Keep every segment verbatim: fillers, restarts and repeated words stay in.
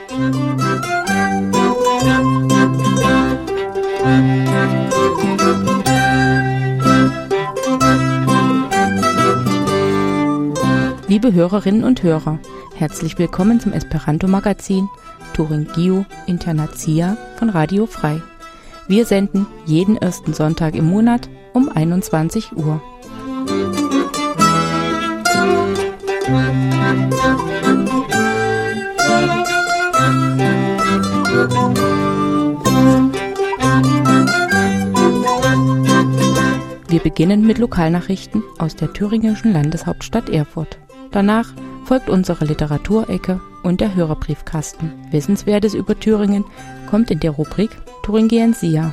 Liebe Hörerinnen und Hörer, herzlich willkommen zum Esperanto-Magazin Turingio Internacia von Radio Frei. Wir senden jeden ersten Sonntag im Monat um einundzwanzig Uhr. Wir beginnen mit Lokalnachrichten aus der thüringischen Landeshauptstadt Erfurt. Danach folgt unsere Literaturecke und der Hörerbriefkasten. Wissenswertes über Thüringen kommt in der Rubrik Thuringiensia.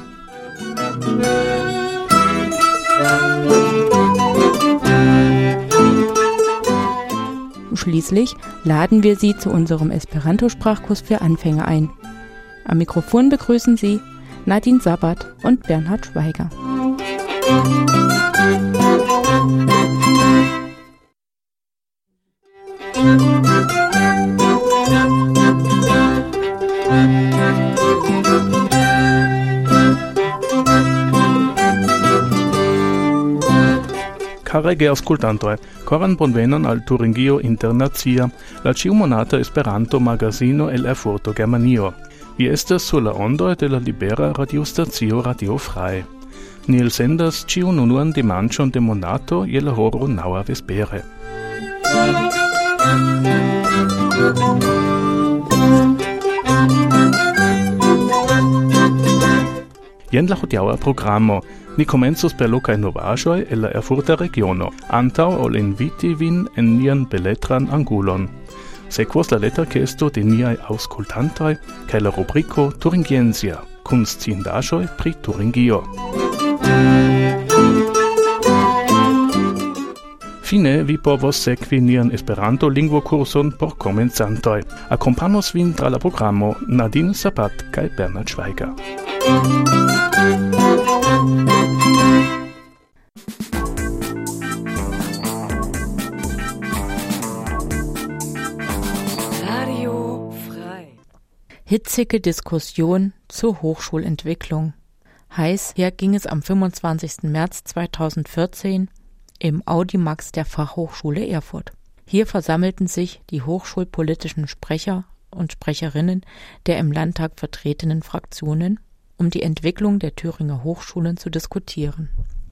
Schließlich laden wir Sie zu unserem Esperanto-Sprachkurs für Anfänger ein. Am Mikrofon begrüßen Sie Nadine Sabat und Bernhard Schweiger. Carege ascoltantoi, coran bonvenon al Turingio Internacia, la ciumonata Esperanto magazino el Erfurto Germanio. Vi estas sulla ondoj de la libera radiostacio Radio Frei. Ni elsendas ĉiun unuan dimanĉon de monato je la horo naŭa vespere. Jen la hodiaŭa programo. Ni komencos per lokaj novaĵoj el la Erfurta regiono, antaŭ ol inviti vin en nian beletran angulon. Sekvos la leterkesto de niaj aŭskultantoj kaj la rubriko Thuringiensia, kun sciendaĵoj pri Turingio. Fine vi povos sekvi nian Esperanto-lingvokurson por komencantoj. Akompanos vin tra la programo Nadine Sabat kaj Bernhard Schweiger. Radio Frei. Hitzige Diskussion zur Hochschulentwicklung. Heiß her ging es am fünfundzwanzigsten März zweitausendvierzehn im Audimax der Fachhochschule Erfurt. Hier versammelten sich die hochschulpolitischen Sprecher und Sprecherinnen der im Landtag vertretenen Fraktionen, um die Entwicklung der Thüringer Hochschulen zu diskutieren.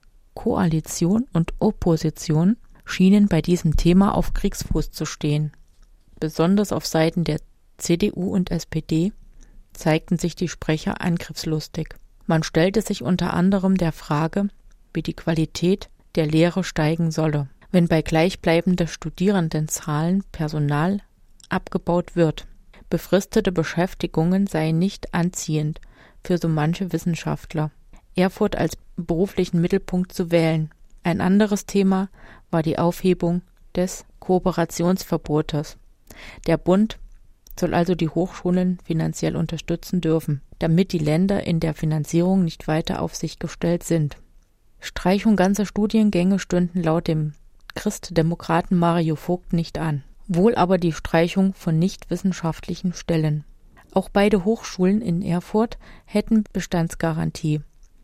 Koalition und Opposition schienen bei diesem Thema auf Kriegsfuß zu stehen. Besonders auf Seiten der C D U und S P D zeigten sich die Sprecher angriffslustig. Man stellte sich unter anderem der Frage, wie die Qualität der Lehre steigen solle, wenn bei gleichbleibender Studierendenzahlen Personal abgebaut wird. Befristete Beschäftigungen seien nicht anziehend für so manche Wissenschaftler, Erfurt als beruflichen Mittelpunkt zu wählen. Ein anderes Thema war die Aufhebung des Kooperationsverbotes. Der Bund soll also die Hochschulen finanziell unterstützen dürfen, damit die Länder in der Finanzierung nicht weiter auf sich gestellt sind. Streichung ganzer Studiengänge stünden laut dem Christdemokraten Mario Vogt nicht an, wohl aber die Streichung von nichtwissenschaftlichen Stellen. Auch beide Hochschulen in Erfurt hätten Bestandsgarantie.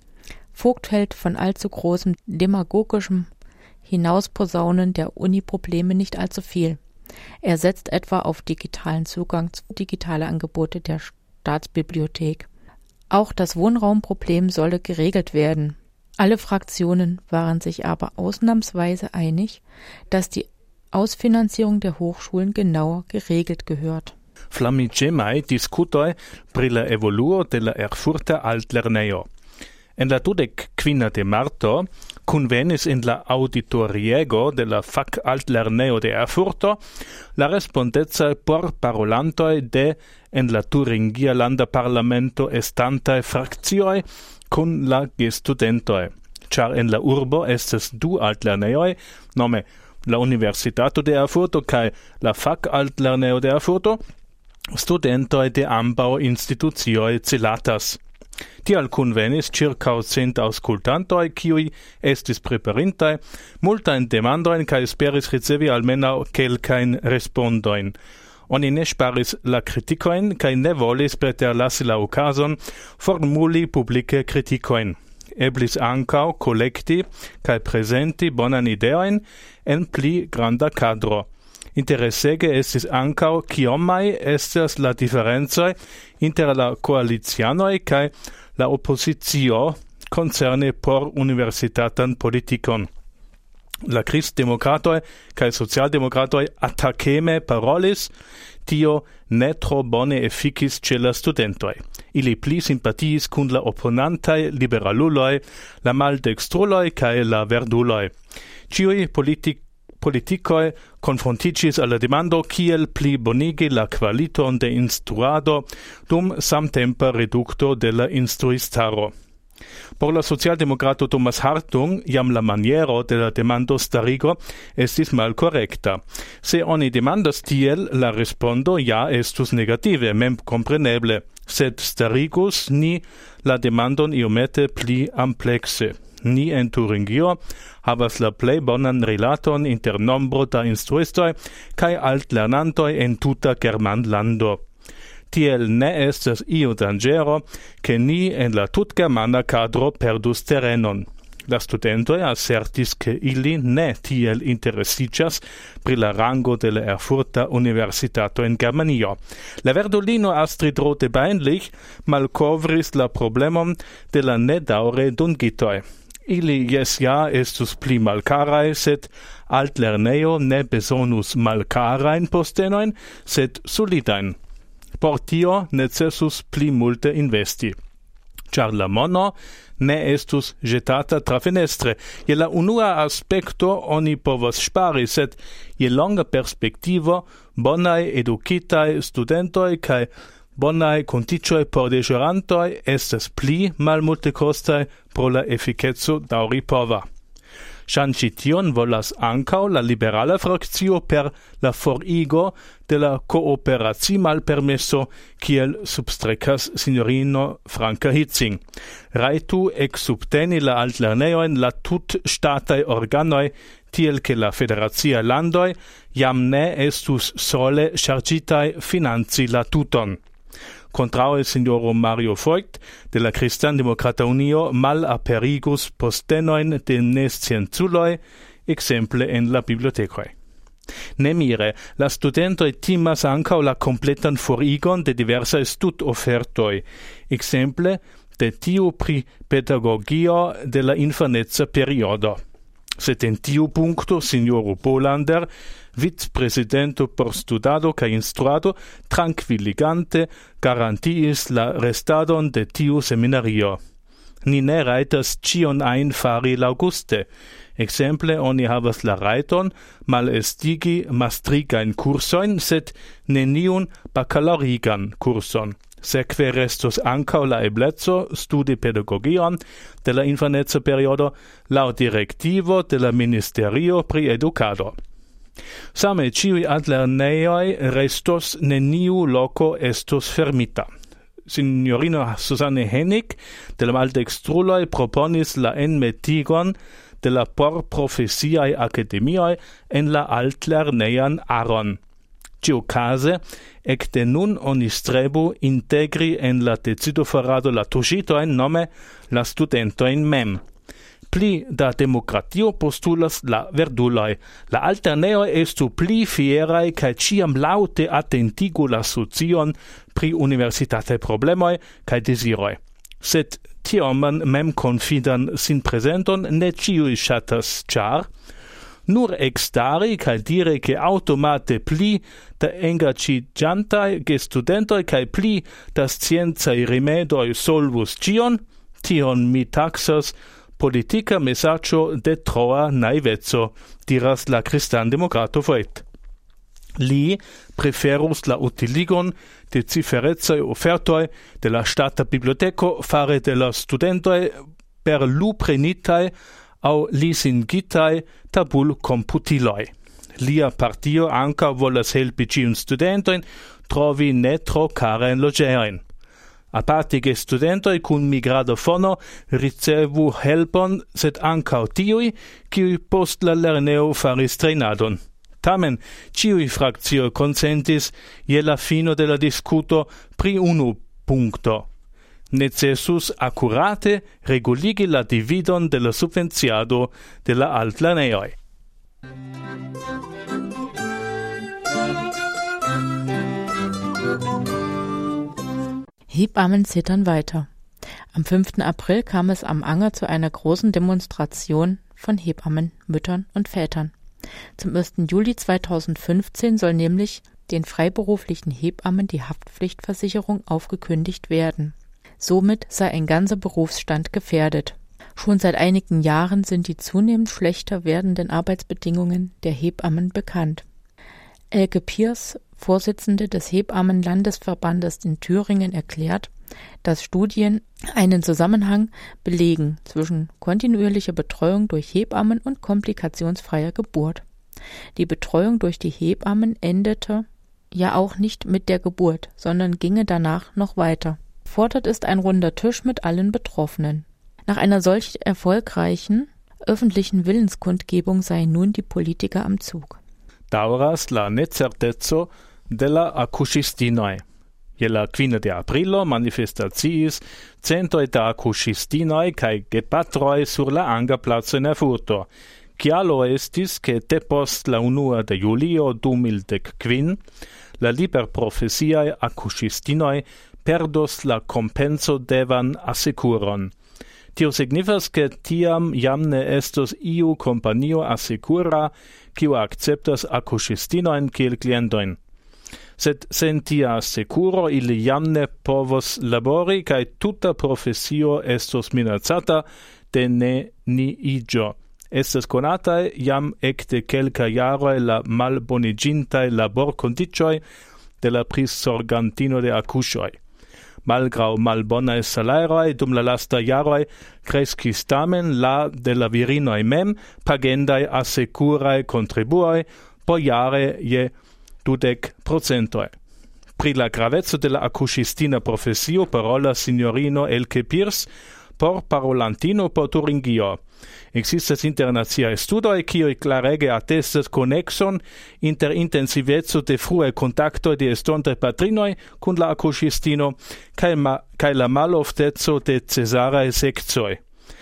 Vogt hält von allzu großem demagogischem Hinausposaunen der Uni-Probleme nicht allzu viel. Er setzt etwa auf digitalen Zugang zu digitale Angebote der Staatsbibliothek. Auch das Wohnraumproblem solle geregelt werden. Alle Fraktionen waren sich aber ausnahmsweise einig, dass die Ausfinanzierung der Hochschulen genauer geregelt gehört. Flamigemai diskutoj pri la evoluo de la Erfurta altlernejo. En la dudek kvina de marto kunvenis en la auditoriego de la Fak Altlernejo de Erfurto la respondecaj porparolantoj de en la Turingia landa parlamento estantaj frakcioj kun la gestudentoj, ĉar en la urbo estas du altlernejoj, nome la Universitato de Erfurto kaj la Fak Altlernejo de Erfurto, studentoj de ambaŭ institucioj celatas. Tial kunvenis circa cent aŭskultantoj, kiuj estis preperintaj multajn demandojn kaj esperis ricevi almenaŭ kelkajn respondojn. Oni ne sparis la criticoin, cae ne volis preter lasi la ocason formuli publice criticoin. Eblis ancao collecti cae presenti bonan ideoin en pli granda cadro. Interessege estis ancao kiomai estas la differenzoi inter la coalizianoi cae la oppositio concerne por universitatan politikon. La Christdemokratoi cae Socialdemokratoi attaceme parolis, tio ne tro bone efficis ce la studentoi. Ili pli simpatiis cun la opponantai liberaluloi, la maldextruloi cae la verduloi. Ciui politic Politicoi confronticis alla demando kiel pli bonigi la qualiton de instruado dum samtempa reducto de la instruistaro. Por la socialdemocrato Thomas Hartung, jam la maniero de la demando starigo estis mal correcta. Se oni demandas tiel, la respondo ja estus negative, mem compreneble, sed starigus ni la demandon iomete pli amplexe. Ni en Turingio havas la plei bonan rilaton inter nombro da instruistoi cae altlernantoi en tuta Germanlando. Tiel ne estas iu dangero, che ni en la tut germana cadro perdus terrenon. La studentoi assertis che ili ne tiel interessicias pri la rango de la Erfurta Universitato en Germanio. La verdolino Astrid Rote-Beinlich malcovris la problemon de la nedaure dungitoi. Ili jes ja estus pli malcarae, sed altlerneo ne besonus malcarain postenoin, sed solidain. Por tio necessus pli multe investi. Char la mono ne estus jetata tra fenestre. Je la unua aspecto oni povas spari, sed je longa perspektivo bonai educitae studentoi cae bonai conticioi por degerantoi estes pli malmulte costae pro la efficetso dauri pova. Chanci tion volas ancao la liberala fractio per la forigo de la cooperazi malpermesso kiel substrecas signorino Franca Hitzing. Raitu ex subteni la altlerneoin la tut statai organoi tiel che la federazia landoi jam ne estus sole chargitai finanzi la tuton. Contraue signoro Mario Voigt de la Christian-Demokrata Unio mal aperigus postenoin de nescienzuloi, exemple en la bibliotecoi. Nemire, la studentoi timas ancao la completan forigon de diversae stud-offertoi, exemple de tiu pri pedagogio de la infanezza periodo. Sed in tiu puncto, signoro Bolander, vice-presidento por studado ca instruado, tranquilligante garantiis la restadon de tiu seminario. Ni ne raitas cion ein fari l'auguste. Exemple, oni havas la raiton malestigi mastrigain cursoin, sed neniun baccalauregan curson. Seque restos ancao la eblezzo studi pedagogion de la infanezza periodo lau directivo de la Ministerio pri Educado. Same ciui altlerneioi restos neniu loco estos fermita. Signorino Susanne Hennig de la Maldextruloi proponis la enmetigon de la por profesiae academioi en la altlerneian aron. Cio case, ecte nun oni strebu integri en la decidofarado la tuŝitoin nome la studentoin mem. Pli da demokratio postulas la verduloi. La alterneo estu pli fieraj kaj ciam laute attentigu la socion pri universitate problemoi kaj desiroi. Sed tioman mem confidan sin presenton ne ciui ŝatas, ĉar nur exstari kaj dire che automate pli da engagigiantai ge studentoi kaj pli da sciencai rimedoi solvus cion, tion mi taxas politica messaggio de troa naivezzo, diras la Christian-Demokrato Voigt. Li preferus la utiligon de ciferezzae offertoi de la stata biblioteco fare de la studentoi per luprenitai au lisingitai tabul computiloi. Lia partio anca volas helpi ciun studentoin trovi ne tro caraen logeoin. Apartige studentoi cun migrado fono ricevu helpon, sed ancao tiui, qui post la lerneo faris trainadon. Tamen, ciui fractio consentis je la fino de la discuto pri unu puncto. Necessus accurate reguligi la dividon de la subventiado de la altlernejoj. Hebammen zittern weiter. Am fünften April kam es am Anger zu einer großen Demonstration von Hebammen, Müttern und Vätern. Zum ersten Juli zweitausendfünfzehn soll nämlich den freiberuflichen Hebammen die Haftpflichtversicherung aufgekündigt werden. Somit sei ein ganzer Berufsstand gefährdet. Schon seit einigen Jahren sind die zunehmend schlechter werdenden Arbeitsbedingungen der Hebammen bekannt. Elke Piers, Vorsitzende des Hebammenlandesverbandes in Thüringen, erklärt, dass Studien einen Zusammenhang belegen zwischen kontinuierlicher Betreuung durch Hebammen und komplikationsfreier Geburt. Die Betreuung durch die Hebammen endete ja auch nicht mit der Geburt, sondern ginge danach noch weiter. Gefordert ist ein runder Tisch mit allen Betroffenen. Nach einer solch erfolgreichen öffentlichen Willenskundgebung seien nun die Politiker am Zug. Dauras la necertezo de la accusistinoj. Je la kvina de aprilo manifestaciis centoj da accusistinoj kaj gepatroj sur la Anga placo en Erfurto. Kialo estis ke depost la unua de julio du mil dek kvin la liberprofesiaj accusistinoj perdos la compenso devan asekuron. Tio signifas ke tiam jam ne estos iu kompanio asekura kiu akceptas accusistinojn kiel klientojn. Sed sen tia sekuro ili jam ne povos labori kaj tuta profesio estos minacata de ne niiĝo. Estas konataj jam ekde kelkaj jaroj la malboniĝintaj laborkondiĉoj de la prisorgantino de akuŝoj. Malgraŭ malbonaj saleroj dum la lastaj jaroj kreskis tamen la de la virinoj mem pagendaj asekuraj kontribuoj po jare je dudek procentoj. Pri la graveco de la akuŝistina profesio parolas sinjorino Elke Piers por parolantino por Turingio. Existas internaciaj studoj kiuj klarege atestas konekson inter intensiveco de fruaj kontaktoj de estontaj patrinoj kun la akuŝistino kaj ma, kaj la malofteco de cesaraj sekcoj.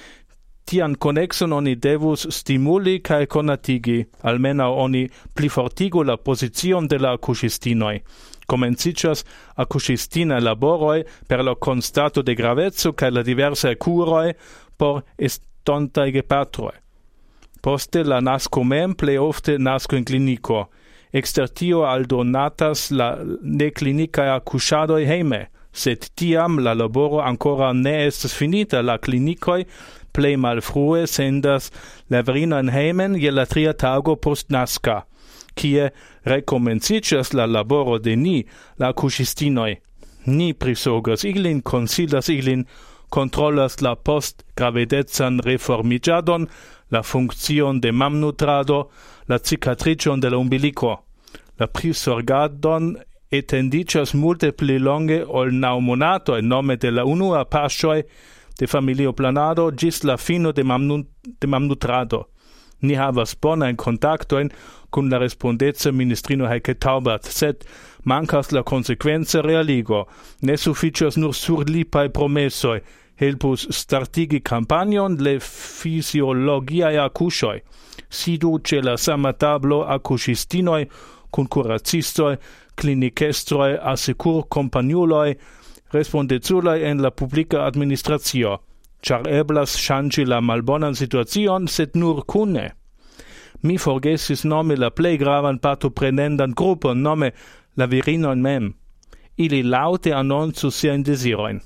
Tian konekson oni devus stimuli kaj konatigi, almenaŭ oni plifortigu la pozicion de la akuŝistinoj. Komenciĝas akuŝistinaj laboroj per la konstato de graveco kaj la diversaj kuroj por estontaj gepatroj. Poste la nasko mem plej ofte nasko en kliniko. Ekster tio aldonatas la neklinikaj akuŝadoj hejme, sed tiam la laboro ankoraŭ ne estas finita, la klinikoj plej malfrue sendas la virinojn hejmen je la tria tago post naska, kie rekomenciĝas la laboro de ni, la akuŝistinoj. Ni prisorgas ilin, konsilas ilin, kontrolas la post-gravedecan reformiĝadon, la funkcion de mamnutrado, la cicatricion de la umbiliko. La prisorgadon etendiĝas multe pli longe ol naŭ monatoj nome de la unua paŝoj de familioplanado ĝis la fino de, mamnu, de mamnutrado. Ni havas bonajn kontaktojn kun la respondeca ministrino Heike Taubert, sed mankas la konsekvenca realigo. Ne sufiĉas nur surlipaj promesoj, helpus startigi kampanjon le fisiologiaj akuŝoj. Sidu ĉe la sama tablo akuŝistinoj kun kuracistoj, klinikestroj, asekurkompaniuloj, respondeculoj en la publika administracio, ĉar eblas ŝanĝi la malbonan situacion, sed nur kune. Mi forgesis nome la plej gravan partoprenendan grupon, nome la virinojn mem. Ili laŭte anoncu siajn dezirojn.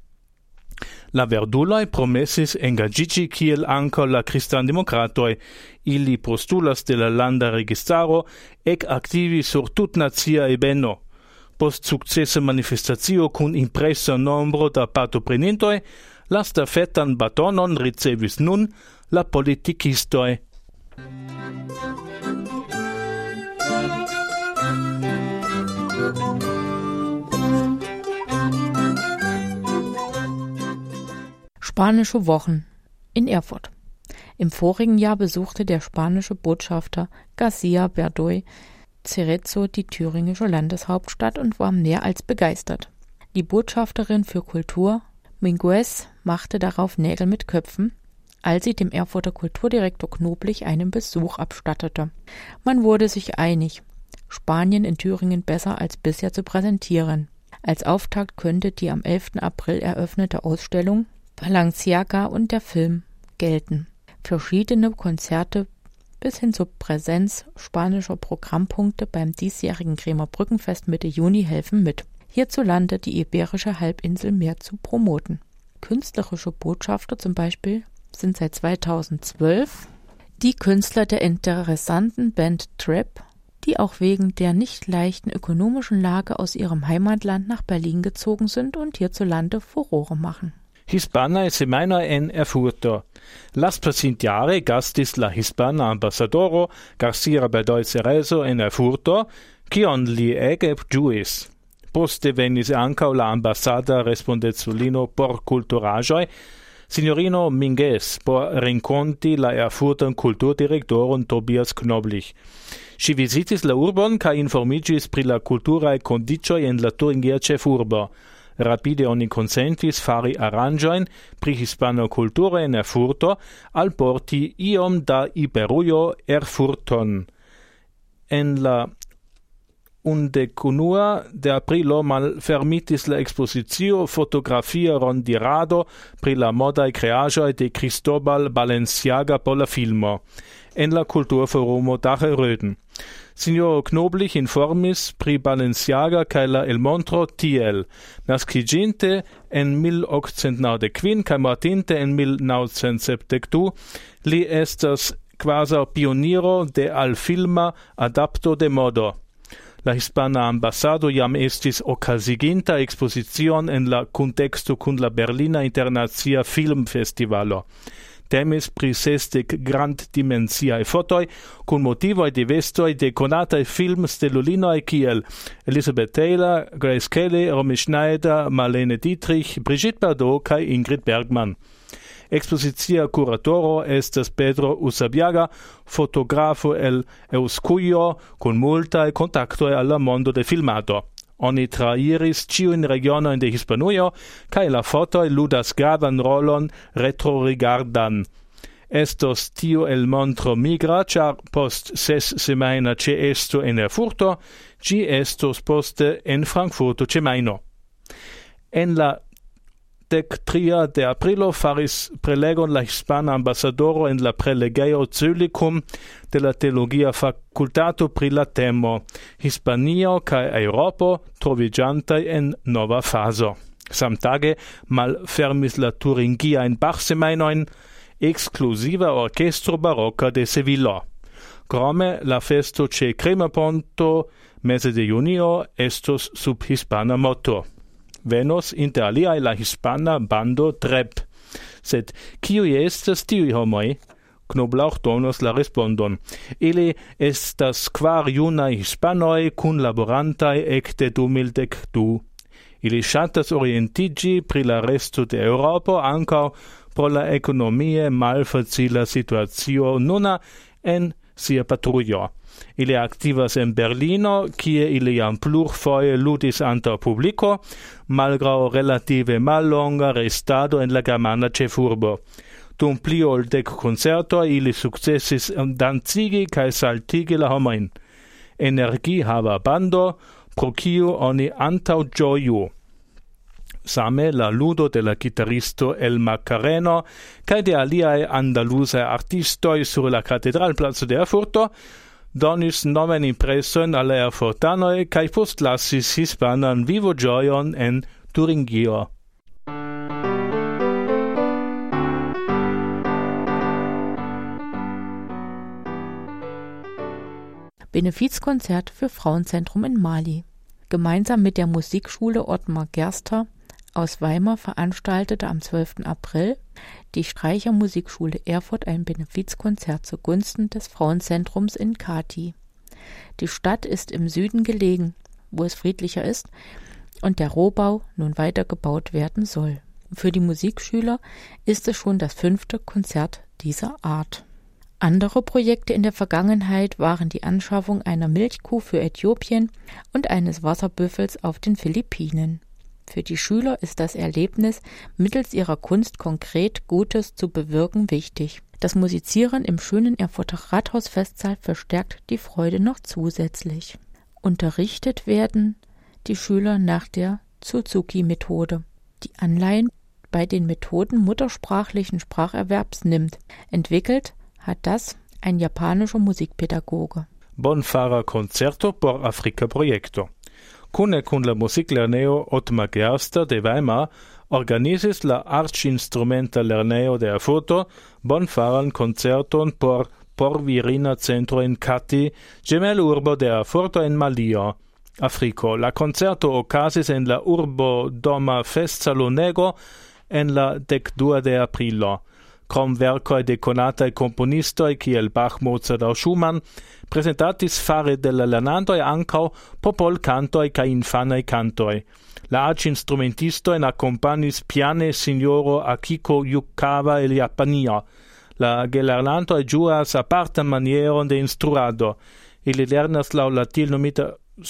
La verduloj promesis engaĝiĝi kiel ankaŭ la kristandemokratoj. Ili postulas de la landa registaro ekaktivi sur tutnacia ebeno. Post sukcesa manifestacio kun impresa nombro da partoprenintoj, la stafetan batonon ricevis nun la politikistoj. Spanische Wochen in Erfurt. Im vorigen Jahr besuchte der spanische Botschafter García Berdoy Cerezo die thüringische Landeshauptstadt und war mehr als begeistert. Die Botschafterin für Kultur, Minguez, machte darauf Nägel mit Köpfen, als sie dem Erfurter Kulturdirektor Knoblich einen Besuch abstattete. Man wurde sich einig, Spanien in Thüringen besser als bisher zu präsentieren. Als Auftakt könnte die am elften April eröffnete Ausstellung Balenciaga und der Film gelten. Verschiedene Konzerte bis hin zur Präsenz spanischer Programmpunkte beim diesjährigen Kremer Brückenfest Mitte Juni helfen mit, hierzulande die iberische Halbinsel mehr zu promoten. Künstlerische Botschafter zum Beispiel sind seit zweitausendzwölf die Künstler der interessanten Band Trap, die auch wegen der nicht leichten ökonomischen Lage aus ihrem Heimatland nach Berlin gezogen sind und hierzulande Furore machen. Hispana semana en Erfurto. Las pacientiare gastis la hispana ambassadoro García Berdoy Cerezo en Erfurto, kion li ege ĝuis. Poste venis ankaŭ la ambasada respondeculino por kulturaĵoj, Signorino Minguez, por renkonti la Erfurtan kulturdirektoron Tobias Knoblich. Ŝi vizitis la urbon kaj informiĝis pri la kulturaj kondiĉoj en la turingia ĉefurbo. Rapide oni konsentis fari aranĝojn pri hispana kulturo en Erfurto, alporti iom da Iberujo Erfurton. En la undecunua de aprilo malfermitis la expozicio Fotografia rondirado pri la modaj kreaĵoj de Cristobal Balenciaga por la filmo en la Kulturforumo Dache-Röden. Signoro Knoblich informis pri Balenciaga kaj la elmontro tiel: naskiĝinte en mil okcent naŭdek kvin kaj mortinte en mil naŭcent sepdek du, li estas kvazaŭ pioniro de alfilma adapto de modo. La hispana ambasado jam estis okaziginta ekspozicion en la kunteksto kun la Berlina Internacia Filmfestivalo. Temis pri sesdek granddimensiaj fotoj kun motivoj de vestoj de konataj filmstelulinoj kiel Elizabeth Taylor, Grace Kelly, Romy Schneider, Marlene Dietrich, Brigitte Bardot kaj Ingrid Bergman. Expozicia curatoro estas Pedro Usabiaga, fotografo el Euskujo, kun multaj kontaktoj al la mondo de filmado. Oni trairis ĉiujn regionojn de Hispanujo, kaj la fotoj ludas gravan rolon retrorigardan. Estos tio elmontro migra, ĉar post ses semajna ĉeesto en Erfurto, ĝi estos poste en Frankfurto ĉe Majno. En la dek tria de aprilo faris prelegon la hispana ambasadoro en la prelegejo Coelicum de la teologia fakultato pri la temo Hispanio kaj Eŭropo troviĝantaj en nova fazo. Samtage malfermis la turingiajn Bach-semajnojn ekskluziva orkestro baroka de Sevilo. Krome la festo ĉe Kremerponto meze de junio estos sub hispana moto. Venos inter aliaj la hispana bando Trep. Sed kiuj estas tiuj homoj? Knoblauch donos la respondon. Ili estas kvar junaj hispanoj kunlaborantaj ekde du mil dek du. Ili ŝatas orientiĝi pri la resto de Eŭropo ankaŭ pro la ekonomie malfacila situacio nuna en sia patrujo. Ili aktivas en Berlino, kie ili jam plurfoje ludis antaŭ publiko, malgraŭ relative mallonga restado en la germana ĉefurbo. Dum pli ol dek koncertoj ili sukcesis dancigi kaj saltigi la homojn. Energihava bando, pro kiu oni antaŭĝoju. Same la ludo de la gitaristo El Macareno kaj de aliaj andaluzaj artistoj sur la katedralplaco de Erfurto donis novan impreson al la erfurtanoj kaj postlasis hispanan vivoĝojon en Turingio. Benefizkonzert für Frauenzentrum in Mali. Gemeinsam mit der Musikschule Ottmar Gerster aus Weimar veranstaltete am zwölften April die Streichermusikschule Erfurt ein Benefizkonzert zugunsten des Frauenzentrums in Kati. Die Stadt ist im Süden gelegen, wo es friedlicher ist und der Rohbau nun weiter gebaut werden soll. Für die Musikschüler ist es schon das fünfte Konzert dieser Art. Andere Projekte in der Vergangenheit waren die Anschaffung einer Milchkuh für Äthiopien und eines Wasserbüffels auf den Philippinen. Für die Schüler ist das Erlebnis, mittels ihrer Kunst konkret Gutes zu bewirken, wichtig. Das Musizieren im schönen Erfurter Rathausfestsaal verstärkt die Freude noch zusätzlich. Unterrichtet werden die Schüler nach der Suzuki-Methode, die Anleihen bei den Methoden muttersprachlichen Spracherwerbs nimmt. Entwickelt hat das ein japanischer Musikpädagoge. Bonfara concerto por Africa proyecto. Cune cun la musiclerneo Ottmar Gerster de Weimar organizis la arĉinstrumenta lerneo de Erfurto bonfaran concerton por porvirina centro en Kati, gemelurbo de Erfurto en Malio, Afriko. La concerto okazis en la urbo doma festsalonego en la dekdua de aprilo. Krom verkoj de konataj komponistoj kiel Bach, Mozart aŭ Schumann, presentatis fare de la lernantoj ankaŭ popolkantoj kaj infanaj kantoj. La arĉinstrumentistojn akompanis piane sinjoro Akiko Yukawa el Japanio. La gelernantoj ĝuas apartan manieron de instruado. Ili lernas laŭ la tiel nomita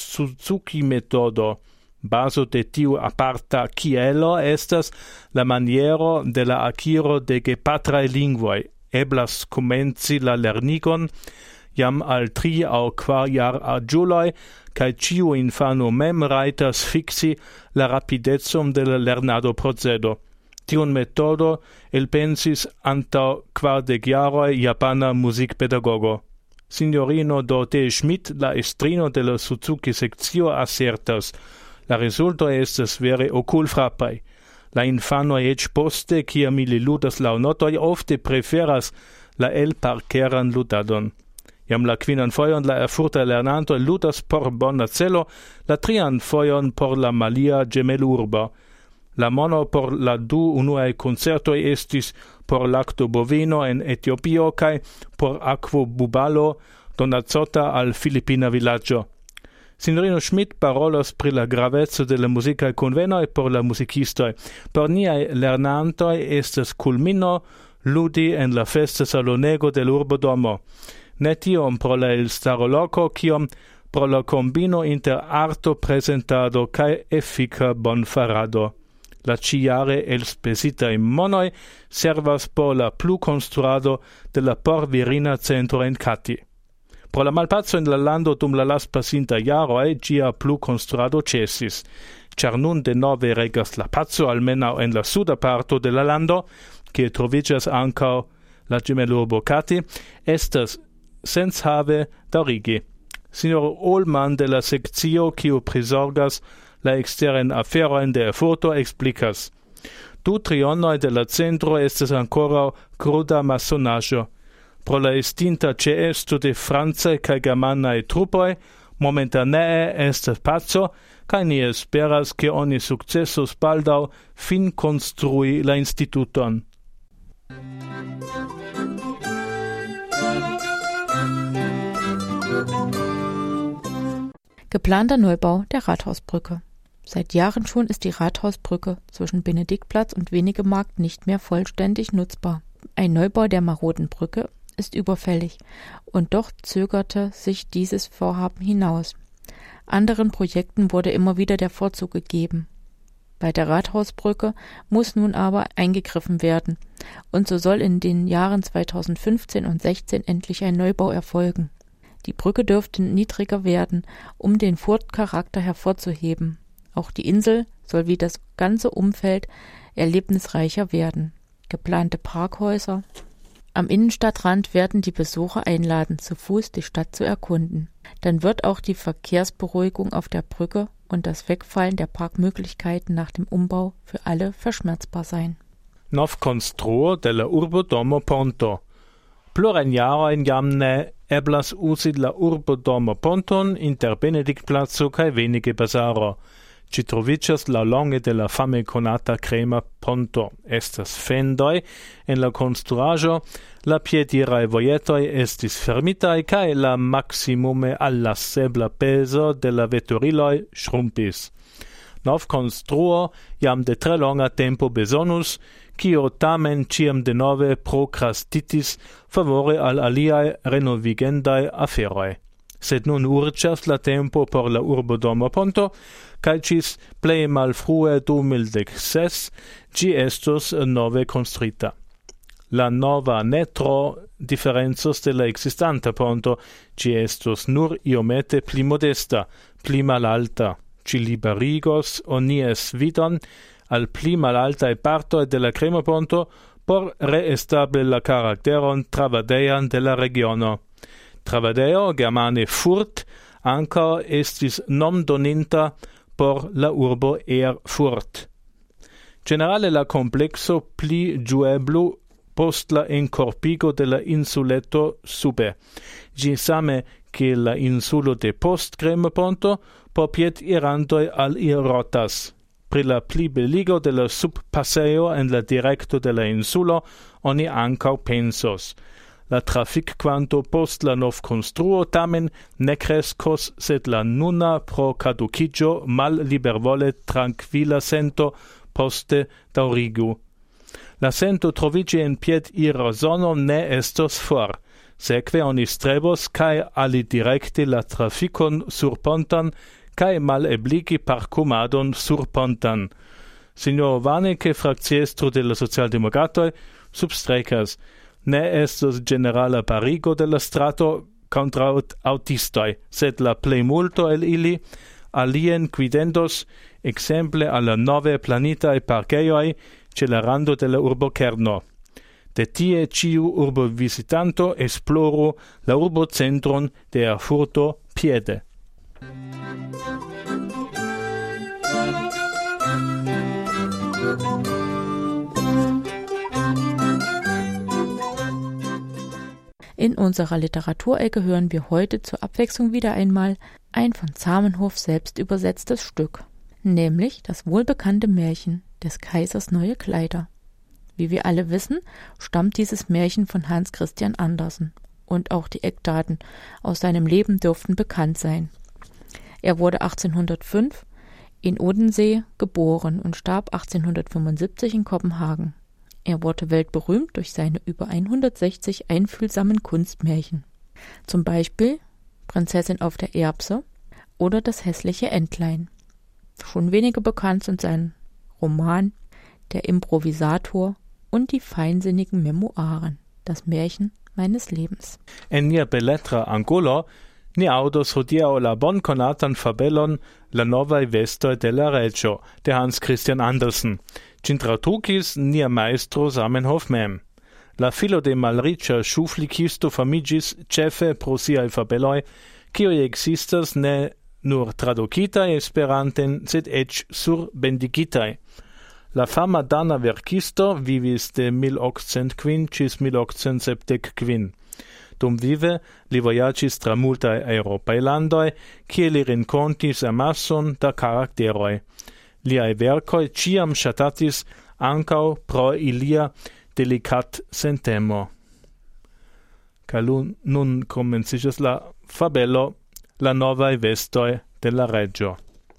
Suzuki-metodo. Bazo de tiu aparta kielo estas la maniero de la akiro de gepatraj lingvoj. Eblas komenci la lernigon jam al tri aŭ kvar jar aĝuloj, kaj ĉiu infano mem rajtas fiksi la rapidecon de la lernado procedo. Tiun metodo elpensis antaŭ kvardek jaroj japana muzikpedagogo. Sinjorino Dorothee Schmidt, la estrino de la Suzuki-sekcio, asertas: la rezulto estas vere okulfrapaj. La infanoj eĉ poste, kiam ili ludas laŭ notoj, ofte preferas la elparkeran ludadon. Jam la kvinan fojon la erfurtaj lernantoj ludas por bona celo, la trian fojon por la malia ĝemelurbo. La mono por la du unuaj koncertoj estis por lakto bovino en Etiopio kaj por akvo bubalo donacota al filipina vilaĝo. Sinjorino Schmidt parolos pri la graveco de la muzikaj kunvenoj por la muzikistoj. Por niaj lernantoj estas kulmino ludi en la festa salonego de l'urbodomo. Ne tiom pro la elstaro loko, kiom pro la kombino inter arto presentado kaj efika bonfarado. La ĉiare elspesitaj monoj servas por la plukonstruado de la porvirina centro en Kati. Pro la malpaco en la lando dum la lastpasintaj jaroj ĝia plukonstruado ĉesis, ĉar nun denove regas la paco almenaŭ en la suda parto de la lando, kie troviĝas ankaŭ la ĝemelurbo Kati, estas senshave daŭrigi. Sinjoro Ullmann de la sekcio, kiu prizorgas la eksterajn aferojn de Erfurto, eksplikas: du trionoj de la centro estas ankoraŭ kruda masonaĵo. Pro la estinta ĉeesto de francaj kaj germanaj trupoj, momentanee estas paco, kaj ni esperas, ke oni sukcesos baldaŭ finkonstrui la instituton. Geplanter Neubau der Rathausbrücke. Seit Jahren schon ist die Rathausbrücke zwischen Benediktplatz und Wenigemarkt nicht mehr vollständig nutzbar. Ein Neubau der maroden Brücke ist überfällig, und doch zögerte sich dieses Vorhaben hinaus. Anderen Projekten wurde immer wieder der Vorzug gegeben. Bei der Rathausbrücke muss nun aber eingegriffen werden, und so soll in den Jahren zweitausendfünfzehn und sechzehn endlich ein Neubau erfolgen. Die Brücke dürfte niedriger werden, um den Furtcharakter hervorzuheben. Auch die Insel soll wie das ganze Umfeld erlebnisreicher werden. Geplante Parkhäuser am Innenstadtrand werden die Besucher einladen, zu Fuß die Stadt zu erkunden. Dann wird auch die Verkehrsberuhigung auf der Brücke und das Wegfallen der Parkmöglichkeiten nach dem Umbau für alle verschmerzbar sein. Novkonstruo de la urbodomo ponto. Plurajn jarojn jam ne eblas uzi la urbodomo ponton inter Benediktplaco kaj Venige-bazaro. Ci troviĝas laŭlonge de la fame konata krema ponto. Estas fendoj en la konstruaĵo, la piediraj vojetoj estis fermitaj kaj la maksimume allasebla pezo de la veturiloj ŝrumpis. Novkonstruo jam de tre longa tempo bezonus, cio tamen ciam de nove procrastitis favore al aliae renovigendae aferoi. Sed nun urgas la tempo por la urbodomo ponto, cae cis plei malfrue du mil ses gi estos nove construita. La nova netro differenzos de la existanta ponto gi estos nur iomete pli modesta, pli malalta, ci liberigos onies vidon al pli malaltae partoi de la crema ponto por reestable la caracteron travadeian de la regiono. Travadeo germane furt anca estis nom doninta por la urbo Erfurt. Generale la complexo pli giueblu post la incorpigo de la insuleto sube, gi same che la insulo de post crema ponto po piet irantoi al ir rotas. Pri la pli beligo de la subpasseo en la directo de la insulo oni ancau pensos. La trafic quanto post la nov construo tamen ne crescos, sed la nuna pro caducigio mal libervole tranquilla sento poste daurigu. La sento trovici en pied ira zono ne estos for, seque oni strebos cae ali directi la traficon sur pontan cae mal ebligi parcumadon sur pontan. Signor Vaneke, fractiestro de la Socialdemocratoi, substrecas, ne estos generala parigo de la strato contra autistoi, sed la plei multo el ili alien quidendos exemple alla nove planitae parqueioi ce la rando de la urbo kerno. De tie ciu urbo visitanto esploru la urbo centron de Erfurto piede. In unserer Literaturecke hören wir heute zur Abwechslung wieder einmal ein von Zamenhof selbst übersetztes Stück, nämlich das wohlbekannte Märchen des Kaisers neue Kleider. Wie wir alle wissen, stammt dieses Märchen von Hans Christian Andersen und auch die Eckdaten aus seinem Leben dürften bekannt sein. Er wurde achtzehnhundertfünf in Odense geboren und starb achtzehnhundertfünfundsiebzig in Kopenhagen. Er wurde weltberühmt durch seine über hundertsechzig einfühlsamen Kunstmärchen. Zum Beispiel Prinzessin auf der Erbse oder Das hässliche Entlein. Schon weniger bekannt sind sein Roman Der Improvisator und die feinsinnigen Memoiren, das Märchen meines Lebens. En nia beletra angulo, ni audos hodiaŭ la bonkonatan fabelon La novaj vestoj de la reĝo de Hans Christian Andersen. Ĝin tradukis nia majstro Zamenhof mem. La filo de malriĉa ŝuflikisto famiĝis ĉefe pro siaj fabeloj, kiuj ekzistas ne nur tradukitaj Esperanten, sed eĉ surbendigitaj. La fama dana verkisto vivis de mil okcent kvin ĝis mil okcent sepdek kvin. Dum vive li vojaĝis tra multaj eŭropaj landoj, kie li renkontis amason da karakteroj. Liaj verkoj ĉiam ŝatatis ankaŭ pro ilia delikat-sentemo. Kaj nun komenciĝas la fabelo La novaj vestoj de la reĝo.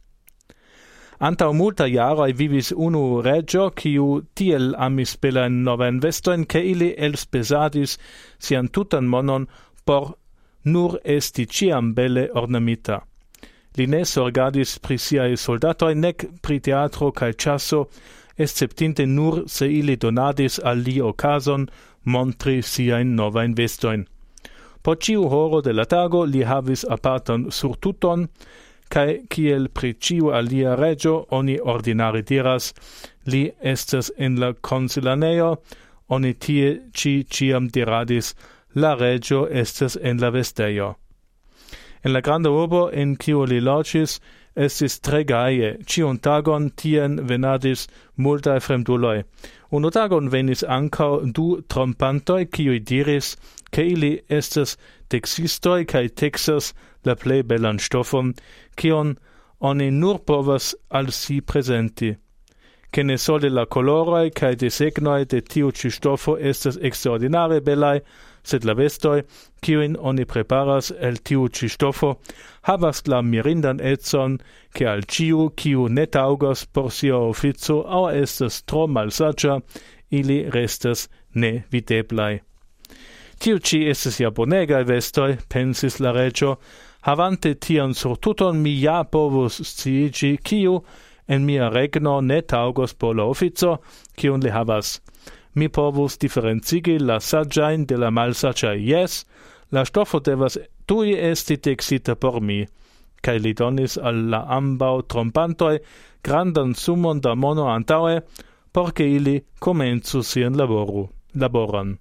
Antaŭ multaj jaroj vivis unu reĝo, kiu tiel amis belajn novajn vestojn, ke ili elspezadis sian tutan monon por nur esti ĉiam bele ornamita. Li ne zorgadis pri siaj soldatoj, nek pri teatro kaj ĉaso, esceptinte nur se ili donadis al li okazon montri siajn novajn vestojn. Po ĉiu horo de la tago li havis apartan surtuton, kaj kiel pri ĉiu alia reĝo oni ordinare diras, li estas en la konsilanejo, oni tie ĉi ĉiam diradis, la reĝo estas en la vestejo. En la granda urbo, en kiu li loĝis, estis tre gaje. Ĉiun tagon tien venadis multaj fremduloj. Unu tagon venis ankaŭ du trompantoj, kiuj diris, ke ili estas teksistoj kaj teksas la plej belan ŝtofon, kion oni nur povas al si prezenti. Ke ne sole la koloroj kaj desegnoj de tiu ĉi ŝtofo estas eksterordinare belaj, sed la vestoj, kiujn oni preparas el tiu ĉi ŝtofo, havas la mirindan econ, ke al ĉiu, kiu ne taŭgas por sia ofico aŭ estas tro malsaĝa, ili restas ne videblai. Tiu ci estes ja bonegai vestoi, pensis la regio, havante tian surtuton mi ja povus sciigi, kiu en mia regno ne taugos por la officio, kiun li havas. Mi povus differenzigi la saggiain de la malsaggiai, yes, la stofo devas tui esti texita por mi, cae li donis al la ambau trompantoi grandan sumon da mono antaue, porce ili comenzu sian laboru, laboran.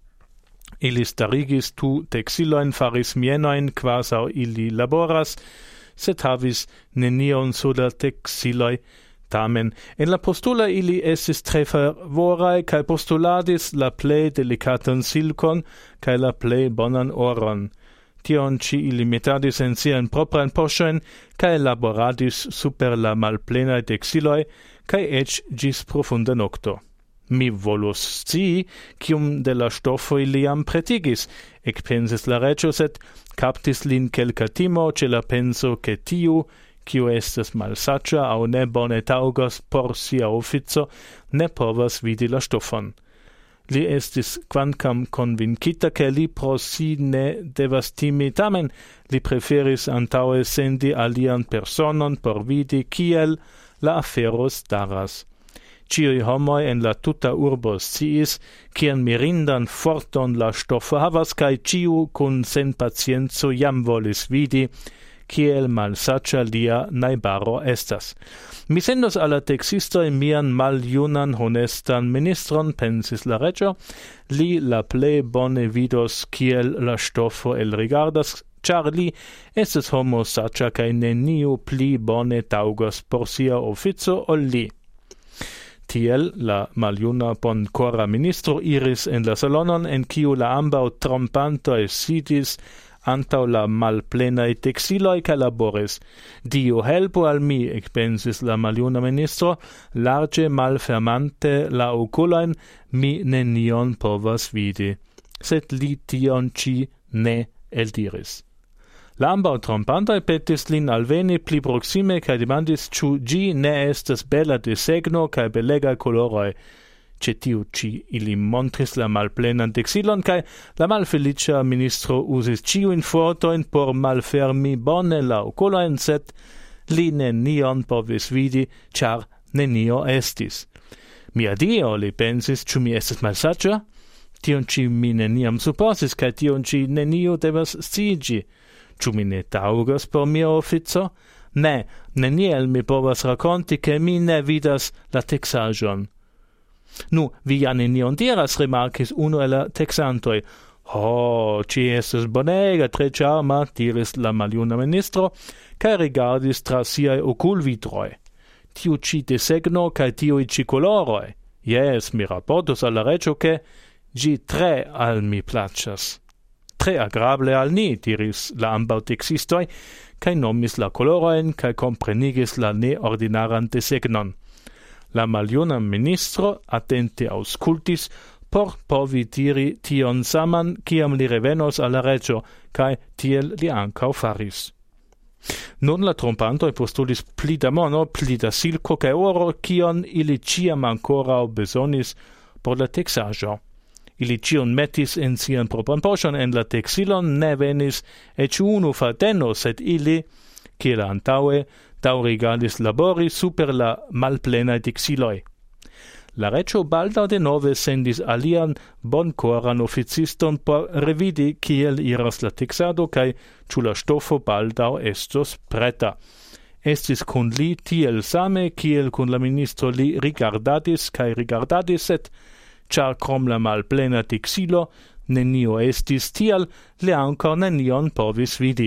Ili starigis tu texiloin faris mienoin quasau ili laboras, sed havis nenion suda texiloi. Tamen, en la postula ili estis tre favorai, cae postuladis la plei delicatan silcon, cae la plei bonan oron. Tion ci ili metadis en sian propran poŝoen, cae laboradis super la malplenai texiloi, cae ec gis profunda nocto. Mi volus scii, cium de la stofo iliam pretigis, ecpensis la regio, sed captis lin quelca timo ce la penso che tiu, cio estes malsaccia au ne bone taugos por sia officio, ne povas vidi la stofon. Li estis quancam convincita che li pro si ne devas timi, tamen li preferis antaue sendi alian personon por vidi kiel la afero staras. Ciui homoi en la tuta urbo sciis, cian mirindan forton la stofo havas, cae ciu cun sen pacienzo jam volis vidi, kiel malsaccia lia naibaro estas. Mi sendos alla texistoi mian maljunan honestan ministron, pensis la regio, li la plei bone vidos kiel la stofo el rigardas, char li estes homo saccia cae neniu pli bone taugos por sia officio ol li. Tiel la maljuna boncora ministro iris en la salonon en kiu la ambau trompantoi sidis antau la malplenai texiloi ca laboris. Dio helpu al mi, expensis la maljuna ministro, large malfermante la oculoin, mi nenion povas vidi. Sed li tion ci ne eldiris. La ambau trompantoi petis lin alveni pli proxime cae demandis ciu gi ne estes bella desegno cae belega coloroi. Cetiu ci ili montris la malplenan texilon, cae la malfelicia ministro usis ciuin fotoin por malfermi bone la oculoin, sed li nenion povis vidi, char nenio estis. Mia Dio, li pensis, ciu mi estes malsaccia? Tion ci mi neniam supposis, cae tion ci nenio devas sciigi. Ciu mi ne taugos por mia officio? Ne, neniel mi povas raconti che mi ne vidas la texagion. Nu, vi ja nenion diras, remarcis uno el la texantoi. Oh, ci estes bonega, tre charma, diris la maljuna ministro, cae rigardis tra siae oculvitroi. Tiu ci desegno, cae tiui ci coloroi. Yes, mi rapportus alla regio che gi tre al mi placas. Tre agrable al ni, diris la ambau texistoi, cae nomis la coloroin, cae comprenigis la neordinaran desegnon. La maljuna ministro attente auscultis por povi diri tion saman, ciam li revenos alla regio, cae tiel li ancau faris. Nun la trompantoi postulis pli da mono, pli da silco cae oro, cion ili ciam ancora besonis por la texagio. Ili cion metis in sian propran poŝon en la texilon, ne venis ec unu fadeno, sed ili, kiel antaue, daŭrigadis labori super la malplenaj texiloj. La regio baldaŭ denove sendis alian bonkoran oficiston por revidi kiel iras la texado kaj ĉu la stofo baldaŭ estos preta. Estis kun li tiel same kiel kun la ministro li rigardadis kaj rigardadis, sed char krom la malplena texilo, nenio estis tial, li ancor nenion povis vidi.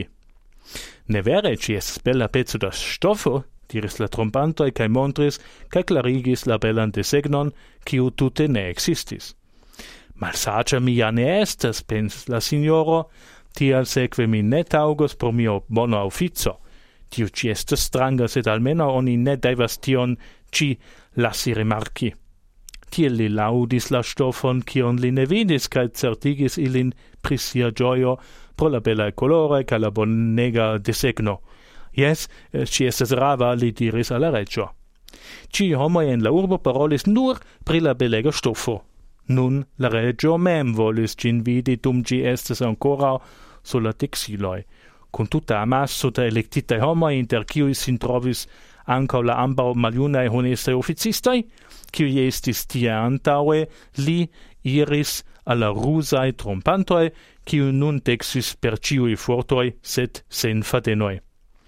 Ne vere, ci estes bella pezzo da stofo, diris la trompantoi, cae montris, cae clarigis la bellan desegnon, ciu tute ne existis. Malsacia mi ja ne estes, pensis la signoro, tial seque mi ne taugos pro mio bona officio. Tiu ci estes stranga, sed almeno oni ne devas tion ci lassi rimarci. Tiel li laudis la stofon, cion li ne vidis, cae certigis ilin pri sia gioio pro la bella colore ca la bonega desegno. Yes, ci estes rava, li diris alla regio. Ci homoi en la urbo parolis nur pri la belega stofo. Nun la regio mem volis gin vidi dum gi estes ancora sulla texiloi. Con tutta amasso da electitae homoi, inter ciui sin trovis ancau la ambau maliunae honestae officistoi, ciui estis tie antaue, li iris alla rusae trompantoi, ciui nun texis per ciui fortoi, sed sen fadenoi.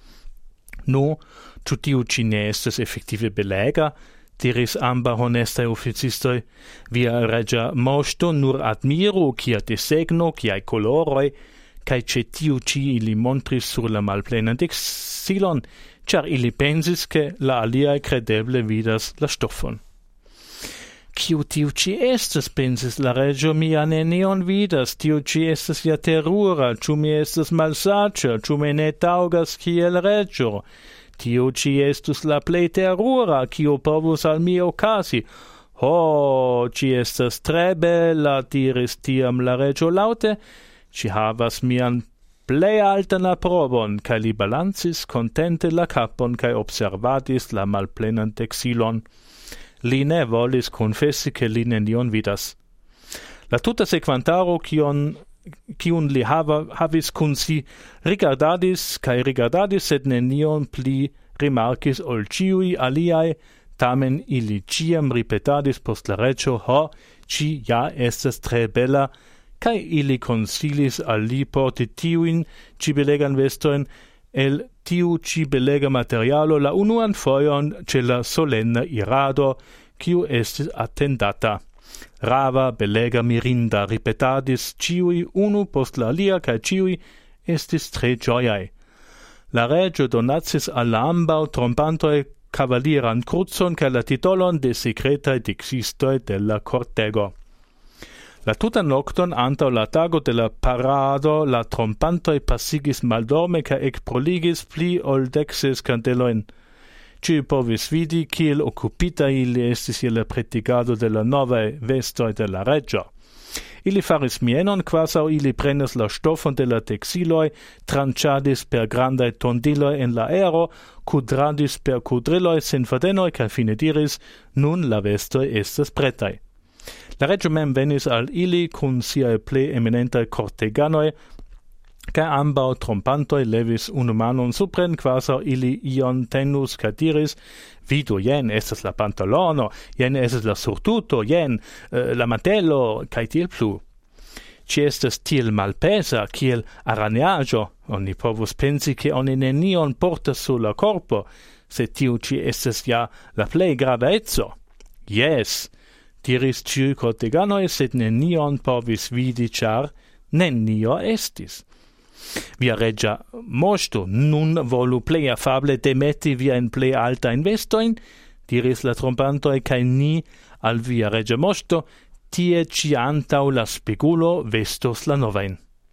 No, ciu ci ne estes effective belega, diris amba honestae officistoi, via regia mosto nur admiro, cia desegno, cia coloroi, cae ce tiu ci ili montris sur la malplena texilon, char ili pensis che la aliae credeble vidas la stoffon. Ciu tiu ci estes, pensis la regio, mia nenion vidas, tiu ci estes ja terrura, ciu mi estes malsacia, ciu me ne taugas ciel regio, tiu ci estus la plei terrura, ciu povus al mi ocasi. Ho, ci estes tre bella, diris tiam la regio laute, ci havas mian plei altan aprobon, cae li balancis contente la capon, cae observadis la malplenan texilon. Li ne volis confessi che li nenion vidas. La tuta sequantaro, cion, cion li hava, havis cun si, rigardadis, cae rigardadis, sed nenion pli rimarcis ol ciui aliae, tamen ili ciam ripetadis post la regio, ho, ci ja estes tre bella, cae ili consilis al li porti tiuin ci belegan vestoin el tiu ci belega materialo la unuan foion ce la solenna irado, ciu estis attendata. Rava, belega, mirinda, ripetadis ciui unu post la alia, cae ciui estis tre gioiae. La regio donacis alla ambau trompantoi cavalieran cruzon cae la titolon de secretae dixistoi della cortego. La tutan nocton antau la tago de la parado la trompantoi passigis maldorme ca ec proligis pli ol dexes candeloin. Ci povis vidi kiel occupita ili estis je la pretigado de la novae vestoi de la regio. Ili faris mienon quasau ili prenis la stofon de la texiloi, tranciadis per grandae tondiloi en la aero, cudradis per cudriloi sen fadenoi, ca fine diris, nun la vestoi estes pretai. La regio mem venis al ili cun siae ple eminentae corteganoi, ca ambau trompantoi levis unu manon supren, quasau ili ion tenus, ca diris, vidu, jen estes la pantalono, jen estes la surtuto, jen uh, la mantello, cae tiel plu. Ci estes tiel malpesa, kiel araneaggio, oni povus pensi che oni nenion portas sur la corpo, se tiu ci estes ja la plei grava etso. Yes, diris ciui corteganoi, sed nenion povis vidi, char nenio estis. Via regia mosto, nun volu plei afable demeti via in plei alta investoin, diris la trompantoi, cae ni al via regia mosto, tie ci antau la spegulo vestos la novain.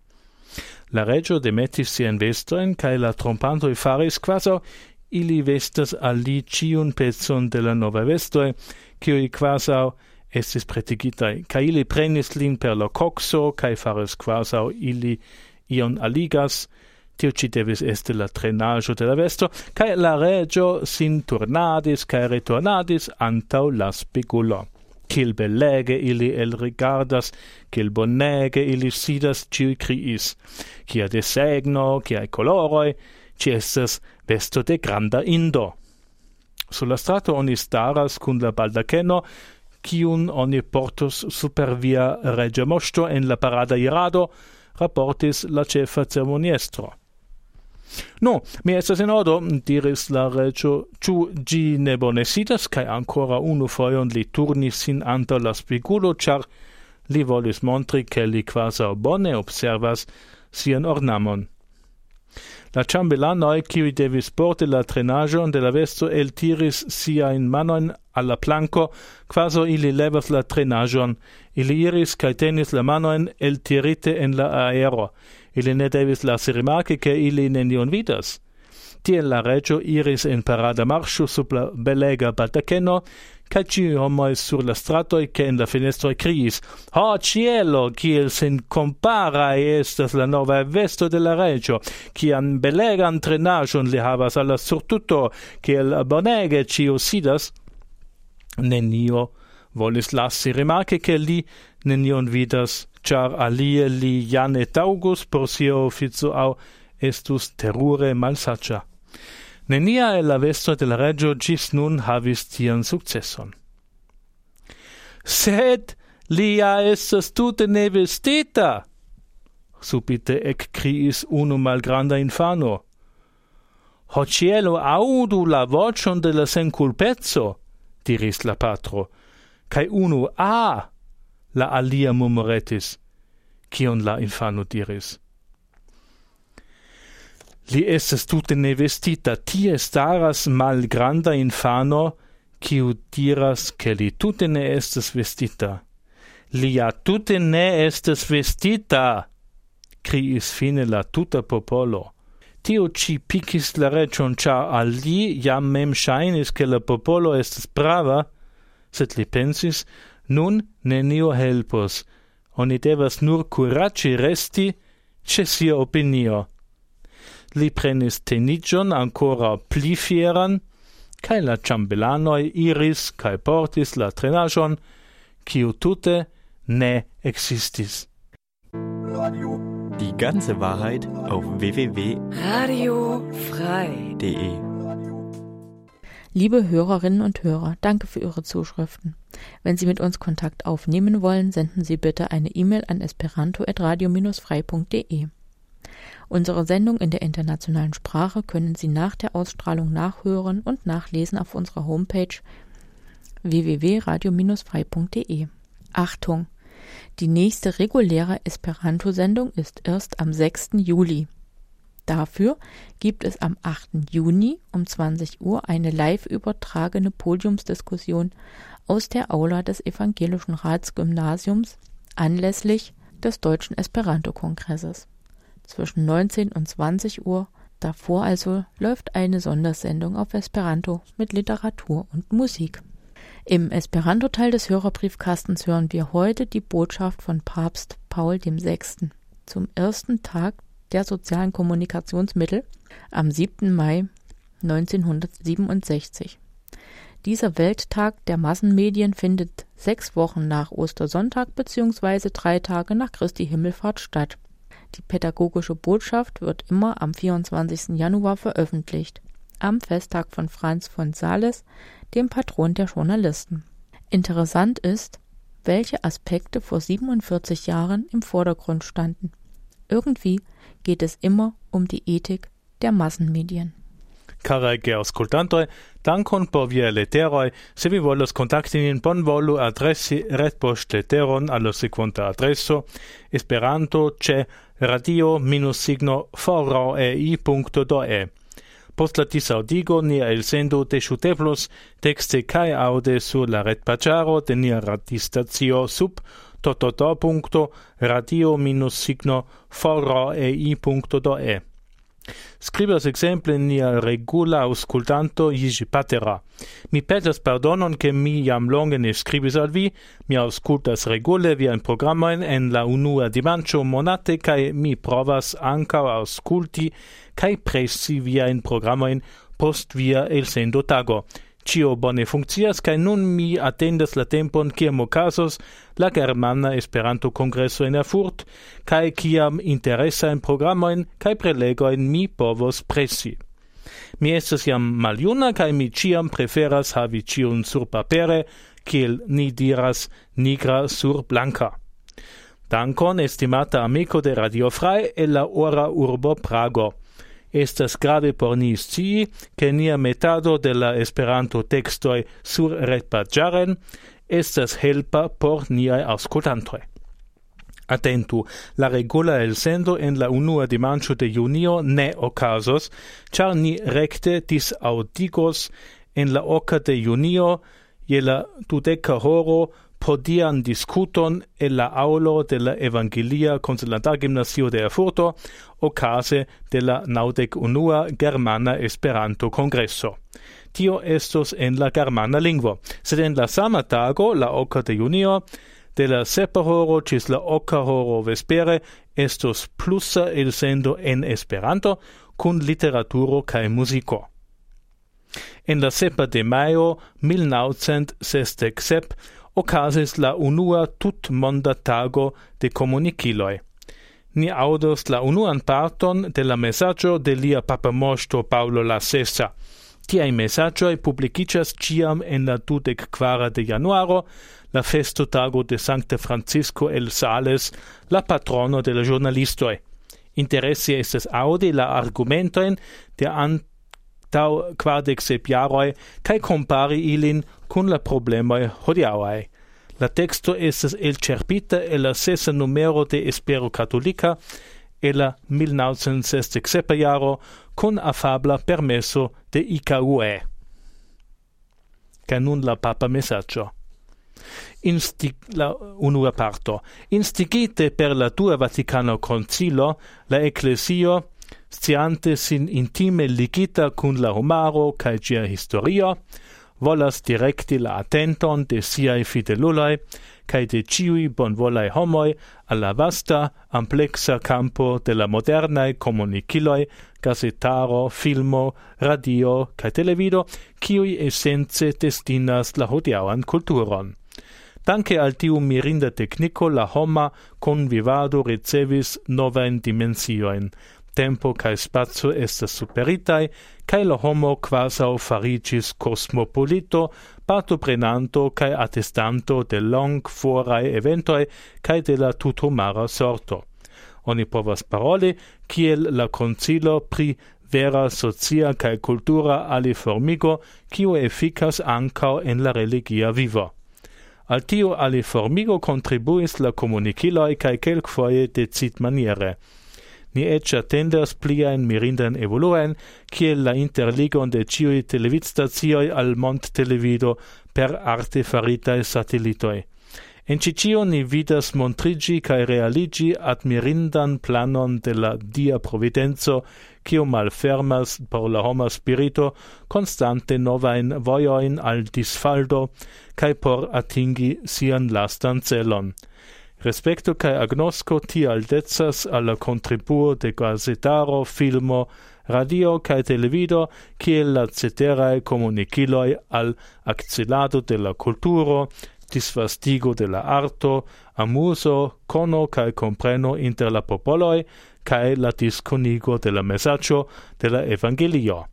La regio demetis sien vestoin, cae la trompantoi faris quasau, ili vestas al li ciun pezon de la nova vestoi, cioi quasau estis pretigitai, cae ili prenis lin per la coxo, cae faris quasau ili ion aligas, tiu ci devis este la trenaggio de la vesto, cae la regio sin turnadis, cae retornadis antau la spegulo. Cil belege ili el rigardas, cil bonege ili sidas, ciui criis. Cia desegno, cia coloroi, ci estes vesto de granda indo. Sulla strato oni staras cun la baldaceno, ciun oni portus super via regia mosto en la parada irado, rapportis la cefa ceremoniestro. No, mi estas in ordo, diris la regio, ciu gi ne bone sidas, cae ancora unu foion li turnis sin anta la spegulo, char li volis montri che li quasau bone observas sian ornamon. La ciambelanoi, ciui devis porti la trenagion de la vesto, el tiris sia in manoin alla planco, quaso ili levas la trenagion, ili iris cae tenis la manoin el tirite en la aero. Ili ne devis lasi rimarci che ili nenion vidas. tiel la regio iris en parada marŝo sub la belega baldakeno, kaj ĉiuj homoj sur la stratoj kaj en la fenestroj kriis: "Ho cielo, kiel senkomparaj estas la nova vesto de la regio, kian belegan trenaĵon li havas al la surtuto, kiel bonege ĉio sidas." Nenio volis lasi rimarki, ke li nenion vidas, ĉar alie li ja ne taŭgus por sia ofico aŭ estus terure malsaĝa. Nenia el la vesto de la regio gis nun havis tian sukceson. "Sed li ja estas tute ne vestita!" subite ekkriis unu malgranda infano. "Ho cielo, aŭdu la voĉon de la senkulpeco!" diris la patro, kaj unu "Ah!" la alia murmuretis, kion la infano diris. Li estas tute ne vestita, tie staras malgranda infano, kiu diras, ke li tute ne estas vestita. "Li ja tute ne estas vestita!" kriis fine la tuta popolo. Tio ci pikis la reĝon, ĉar al li jam mem ŝajnis, ke la popolo estas prava, sed li pensis: nun nenio helpos, oni devas nur kuraĝi resti ĉe sia opinio. Li prenis teniĝon ancora pli fieran, kaj la ĉambelanoj iris kaj portis la trenaĵon, kiu tute ne ekzistis. Die ganze Wahrheit auf w w w punkt Radio frei punkt de. Liebe Hörerinnen und Hörer, danke für Ihre Zuschriften. Wenn Sie mit uns Kontakt aufnehmen wollen, senden Sie bitte eine E-Mail an esperanto at radio dash frei punkt de. Unsere Sendung in der internationalen Sprache können Sie nach der Ausstrahlung nachhören und nachlesen auf unserer Homepage w w w punkt radio dash frei punkt de. Achtung! Die nächste reguläre Esperanto-Sendung ist erst am sechsten Juli. Dafür gibt es am achten Juni um zwanzig Uhr eine live übertragene Podiumsdiskussion aus der Aula des Evangelischen Ratsgymnasiums anlässlich des Deutschen Esperanto-Kongresses. Zwischen neunzehn und zwanzig Uhr, davor also, läuft eine Sondersendung auf Esperanto mit Literatur und Musik. Im Esperanto-Teil des Hörerbriefkastens hören wir heute die Botschaft von Papst Paul der Sechste zum ersten Tag der sozialen Kommunikationsmittel am siebten Mai neunzehnhundertsiebenundsechzig. Dieser Welttag der Massenmedien findet sechs Wochen nach Ostersonntag bzw. drei Tage nach Christi Himmelfahrt statt. Die pädagogische Botschaft wird immer am vierundzwanzigsten Januar veröffentlicht, am Festtag von Franz von Sales, dem Patron der Journalisten. Interessant ist, welche Aspekte vor siebenundvierzig Jahren im Vordergrund standen. Irgendwie geht es immer um die Ethik der Massenmedien. Caraj geauscultantoj, dankon por via leteroj. Se vi volas kontakti nin, bonvolu adresi retpoŝtleteron al la sekvanta adreso esperanto ĉe radio minus signo frei punkto de. Post la disaŭdigo nia elsendo deŝuteblos tekste kaj aŭde sur la retpaĝaro de nia radiostacio sub www punkto radio minus signo frei punkto de. Skribas ekzemple nia regula aŭskultanto Jiĝi Patera. Mi petas pardonon, ke mi jam longe ne skribis al vi. Mi aŭskultas regule viajn programojn en la unua dimanĉo monate kaj mi provas ankaŭ aŭskulti kaj presi viajn programojn post via elsendo tago. Ĉio bone funkcias kaj nun mi atendas la tempon kiam okazos la Germana Esperanto-Kongreso en Erfurt kaj kiam interesajn programojn kaj prelegojn mi povos presi. Mi estas jam maljuna kaj mi ĉiam preferas havi ĉion surpapere, kiel ni diras nigra sur blanka. Dankon, estimata amiko de Radio Frei el la ora urbo Prago. Estas grave por ni scii, ke nia metado de la Esperanto-tekstoj sur retpaĝaren estas helpa por niaj aŭskultantoj. Atentu, la regula elsendo en la unua dimanĉo de junio ne okazos, ĉar ni rekte disaŭdigos en la oka de junio je la dudeka horo podian discuton e la aulo de la Evangelia Consulandar Gymnasio de Erfurto ocase de la naudec unua Germana Esperanto Congresso. Tio estos en la germana lingvo, sed en la sama tago, la oca de junio, de la sepa horo cis la oca horo vespere, estos plusa elsendo en Esperanto, cun literaturo cae musico. En la sepa de maio mil naucent sesdec sep ocasis la unua tut monda tago de comuniciloi. Ni audos la unuan parton de la messaggio de lia papamosto Paulo la Sesta. Tiai messaggioi publicicias ciam en la dudec quara de januaro, la festo tago de Sancte Francisco el Sales, la patrono de la giornalistoi. Interessi estes audi la argumentoin de antau quardec sep jaroi, cae compari ilin cun la problemoi hodiauai. La texto estes elcerpita e la sesa numero de Espero Catholica e la mil naucent sesdec sepa jaro cun affabla permesso de I K U E. Ca nun la papa messaggio. Instig la unua parto. Instigite per la dua Vaticano Concilo, la Ecclesio, sciante sin intime ligita cun la homaro cae gia historio, volas directi la attenton de siai fideluloi, cae de ciui bonvolai homoi alla vasta, amplexa campo de la modernae comuniciloi, gazetaro, filmo, radio, cae televido, ciui essence destinas la hodiauan culturon. Danke al tiu mirinda technico la homa convivado ricevis novain dimensioin. Tempo cae spazio estas superitai, cae la homo quasau farigis cosmopolito, partoprenanto cae attestanto de long forae eventoi cae de la tutomara sorto. Oni povas paroli, kiel la concilo pri vera socia cae cultura aliformigo, kiu efficas ancao en la religia vivo. Al tio aliformigo contribuis la comuniciloi cae quelquefoie decid maniere. Ni ec attendas pliaen mirindan evoluen, kiel la interligon de ciui televidstazioi al mont televido per arte faritae satellitoi. En cicio ni vidas montrigi cae realigi admirindan planon de la dia providenzo, cio malfermas por la homa spirito constante novain voioin al disfaldo, cae por atingi sian lastan celon. Respecto cae agnosco tial decas alla contribuo de gazetaro, filmo, radio cae televido, kiel la ceterae comuniciloi al accelado de la culturo, disvastigo de la arto, amuso, cono cae compreno inter la popoloi, cae la disconigo de la messaggio de la evangelio.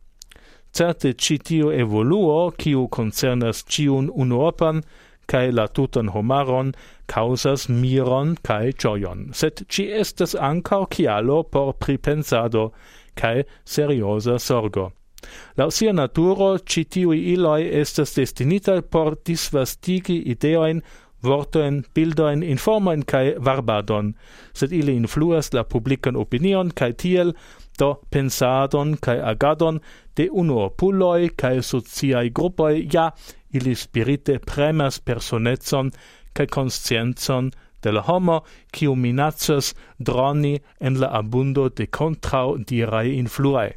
Certe citio evoluo, kiu concernas ciun unuopan, cae la tutan homaron, causas miron cae gioion, sed ci estes ancao cialo por pripensado, cae seriosa sorgo. Lau sia naturo, citiui iloi estes destinita por disvastigi ideoin, vortoin, bildoin, informoin cae varbadon, sed ili influas la publican opinion cae tiel, do pensadon cae agadon de unuopuloi cae sociae gruppoi, ja, ili spirite premas personetson cae conscienzon de la homo, quiu minacas droni en la abundo de contrau dirae influae.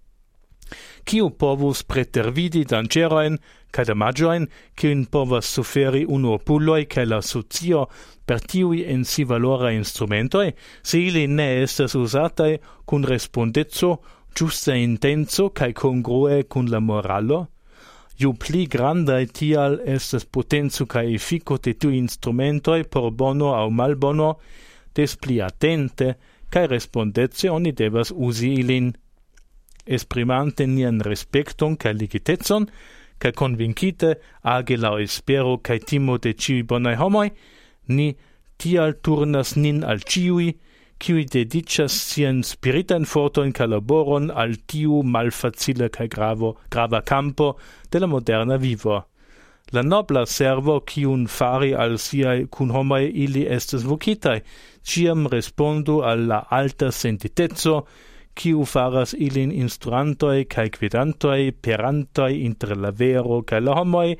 Quiu povus pretervidi dangeroin cae damagioin, quiu povas suferi unuopuloi cae la socio per tiui en si valora instrumentoi, se ili ne estas usatai cun respondezzo, giusta intenso cae congrue cun la moralo, ju pli grandai tial estes potenzu cae effico de tu instrumentoi por bono au malbono, des pli attente cae respondetse oni devas usi ilin. Esprimante nian respecton cae ligitetson, cae convincite age lau espero cae timo de ciui bonai homoi, ni tial turnas nin al ciui, ciui dedicas sian spiritan forton cae laboron al tiu malfacile cae gravo, grava campo de la moderna vivo. La nobla servo ciun fari al siai cun homoi ili estes vocitai, ciam respondu al la alta sentitezzo, ciu faras ilin instruantoi cae quidantoi perantoi inter la vero cae la homoi,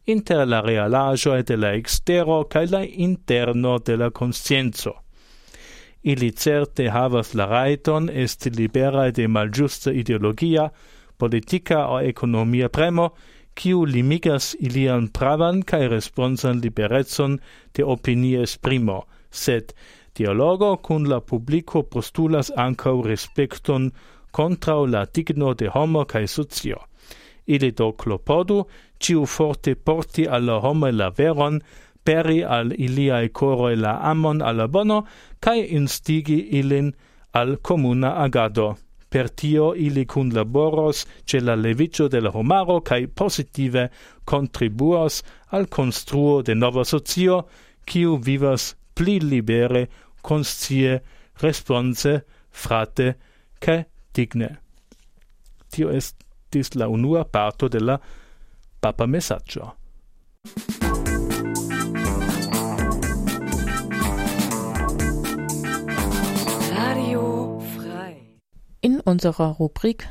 inter la realaĵoj de la ekstero kaj la interno de la konscienco. Ili certe havas la rajton esti liberaj de malĝusta ideologia, politika aŭ ekonomia premo, kiu limigas ilian pravan kaj responsan liberecon de opinie esprimo, sed dialogo kun la publiko postulas ankaŭ respekton kontraŭ la digno de homo kaj socio. Ili do klopodu ĉiu forte porti al la homoj la veron, peri al iliaj koroj la amon al la bono kaj instigi ilin al komuna agado. Per tio ili kunlaboros ĉe la leviĝo de la homaro kaj pozitive kontribuos al konstruo de nova socio, kiu vivas pli libere, konscie, response, frate kaj digne. Tio estis la unua parto de la papa mesaĝo. In unserer Rubrik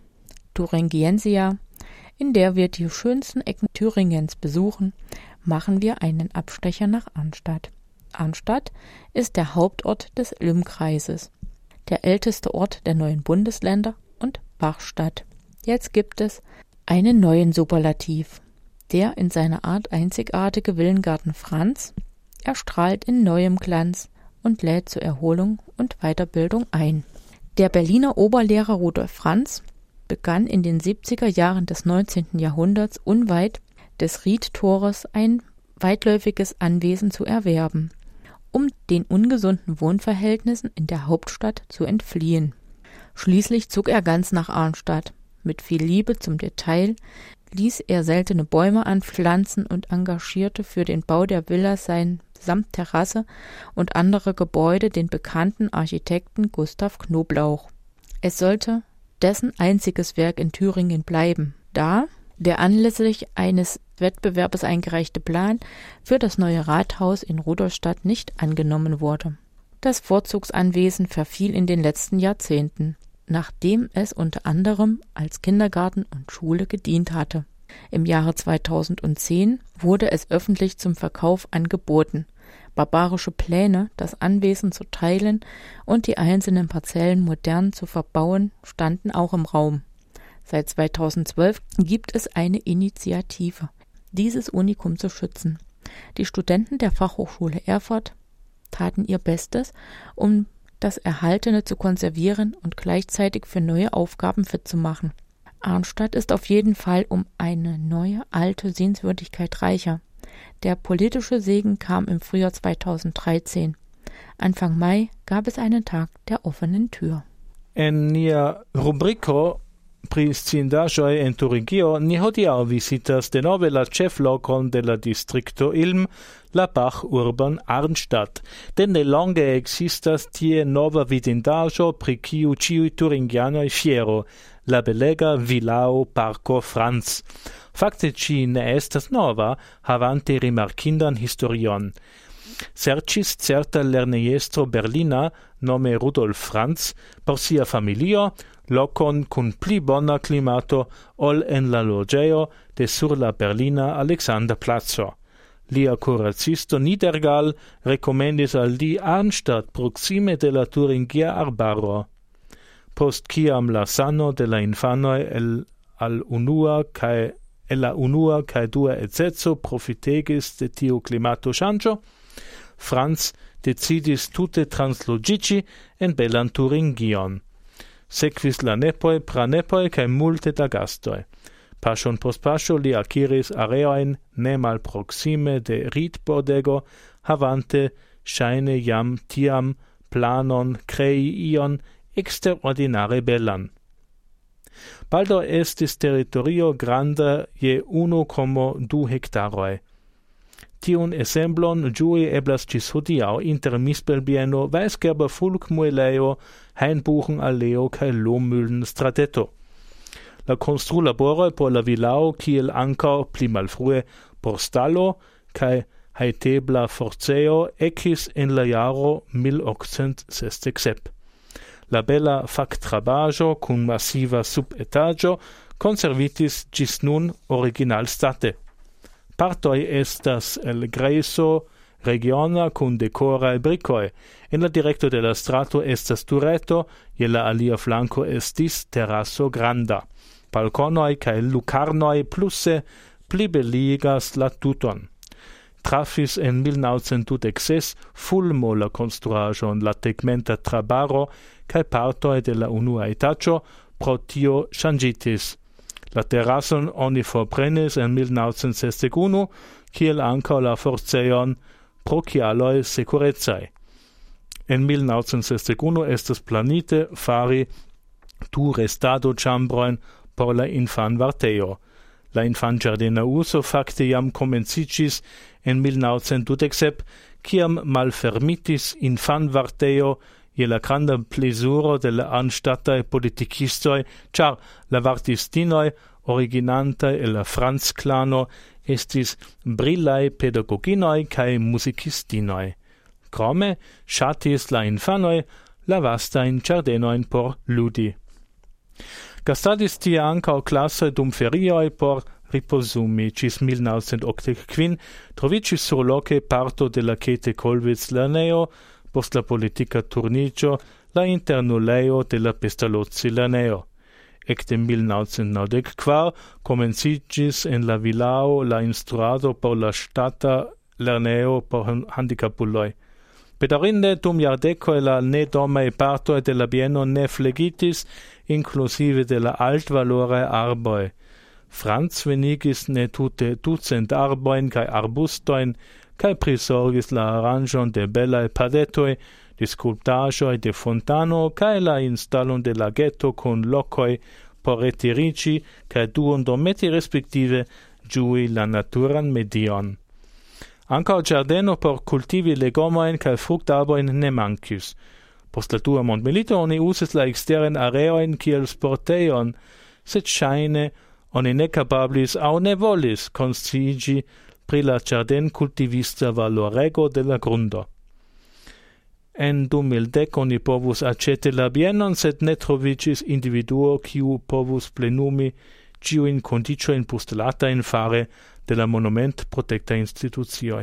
Thuringiensia, in der wir die schönsten Ecken Thüringens besuchen, machen wir einen Abstecher nach Arnstadt. Arnstadt ist der Hauptort des Ilm-Kreises, der älteste Ort der neuen Bundesländer und Bachstadt. Jetzt gibt es einen neuen Superlativ. Der in seiner Art einzigartige Villengarten Franz erstrahlt in neuem Glanz und lädt zur Erholung und Weiterbildung ein. Der Berliner Oberlehrer Rudolf Franz begann in den siebziger Jahren des neunzehnten Jahrhunderts unweit des Riettores ein weitläufiges Anwesen zu erwerben, um den ungesunden Wohnverhältnissen in der Hauptstadt zu entfliehen. Schließlich zog er ganz nach Arnstadt. Mit viel Liebe zum Detail ließ er seltene Bäume anpflanzen und engagierte für den Bau der Villa sein samt Terrasse und andere Gebäude den bekannten Architekten Gustav Knoblauch. Es sollte dessen einziges Werk in Thüringen bleiben, da der anlässlich eines Wettbewerbes eingereichte Plan für das neue Rathaus in Rudolstadt nicht angenommen wurde. Das Vorzugsanwesen verfiel in den letzten Jahrzehnten, nachdem es unter anderem als Kindergarten und Schule gedient hatte. Im Jahre zweitausendzehn wurde es öffentlich zum Verkauf angeboten. Barbarische Pläne, das Anwesen zu teilen und die einzelnen Parzellen modern zu verbauen, standen auch im Raum. Seit zweitausendzwölf gibt es eine Initiative, dieses Unikum zu schützen. Die Studenten der Fachhochschule Erfurt taten ihr Bestes, um das Erhaltene zu konservieren und gleichzeitig für neue Aufgaben fit zu machen. Arnstadt ist auf jeden Fall um eine neue, alte Sehenswürdigkeit reicher. Der politische Segen kam im Frühjahr zweitausenddreizehn. Anfang Mai gab es einen Tag der offenen Tür. En nia rubriko pri sciendaĵoj en Turingio ni hodiaŭ visitas denove la ĉeflokon de la distrikto Ilm, la Bach-urban Arnstadt, denn ne longe ekzistas tie nova vidindaĵo pri kiu ĉiuj turingianoj fiero, la belega vilao Parko Franz. Fakte ĝi ne estas nova, havante rimarkindan historion. Serĉis certa lernejestro berlina nome Rudolf Franz por sia familio lokon kun pli bona klimato ol en la loĝejo de sur la berlina Alexanderplaco. Lia kuracisto Niedergal rekomendis al li Arnstadt proksime de la Thuringia arbaro. Post kiam la sano de la infanoj el al unua kaj el la unua kaj dua edzeco profitegis de tiu klimato-ŝanĝo, Franz decidis tute transloĝiĝi en belan Thuringion. Sekvis la nepoj, pranepoj kaj multe da gastoj. Paŝon post paŝo li akiris areojn ne malproksime de Riedbordego, havante ŝajne jam tiam planon krei ion eksterordinare belan. Baldaŭ estis teritorio granda je unu komo du hektaroj. Tiun ensemblon ĝui eblas ĝis hodiaŭ inter Mispelbieno, Weisgerber Fulkmuelejo, Hainbuchenaleo kaj Lohmühlenstrateto. La konstrulaboroj por la vilao kiel ankaŭ pli malfrue por stalo kaj hajtebla forcejo ekis en la jaro mil okcent sesdek sep. La bela faktrabaĵo kun masiva subetaĝo konservitis ĝis nun originalstate. Partoi estas el greso regiona cun decora e bricoi. En la directo de la strato estas tureto, je la alia flanco estis terrasso granda. Balconoi cae lucarnoi plusse plibeligas la tuton. Trafis en mil naŭcent dudek ses fulmo la konstruaĵon, la tegmenta trabaro kaj partoj de la unua etaĝo pro tio ŝanĝitis. La terrason oni forprenis en mil naŭcent sesdek unu, kiel ankaŭ la forcejon pro kialoj sekurecaj. En mil naŭcent sesdek unu estas planite fari du restado-ĉambrojn por la infanvartejo. La infanĝardena uzo fakte jam komenciĝis en mil naŭcent dudek sep, kiam malfermitis infanvartejo je la granda plezuro de la anŝtataj politikistoj, ĉar la vartistinoj originantaj el la Franz-klano estis brilaj pedagoginoj kaj muzikistinoj. Krome ŝatis la infanoj la vastajn ĝardenojn por ludi. Gastadis tie ankaŭ klasoj dum ferioj por ripozumi. Ĝis mil naŭcent okdek kvin troviĝis surloke parto de la Käthe-Kollwitz-lernejo, post la politika turniĝo la internulejo de la Pestalozzi-lernejo. Ekde mil naŭcent naŭdek kvar komenciĝis en la vilao la instruado por la ŝtata lernejo por handikapuloj. Bedaŭrinde dum jardekoj la nedomaj partoj de la bieno ne flegitis, inklusive de la altvaloraj arboj. Franz venigis ne tute ducent arbojn kaj arbustojn kaj prisorgis la aranĝon de belaj padetoj, de skulptaĵoj de fontano kaj la instalon de lageto kun lokoj por retiriĝi kaj duondormeti respektive ĝui la naturan medion. Ankaŭ ĝardeno por kultivi legomojn kaj fruktarbojn ne mankis. Post la dua mondmilito oni uzis la eksteran areojn kiel sportejon, sed ŝajne oni ne kapablis aŭ ne volis konsciiĝi pri la ĝardenkultivista valorego de la grundo. En du mil dek oni povus aĉeti la bienon, sed ne troviĝis individuo, kiu povus plenumi ĉiujn kondiĉojn postulatajn fare de la monument-protektaj institucioj.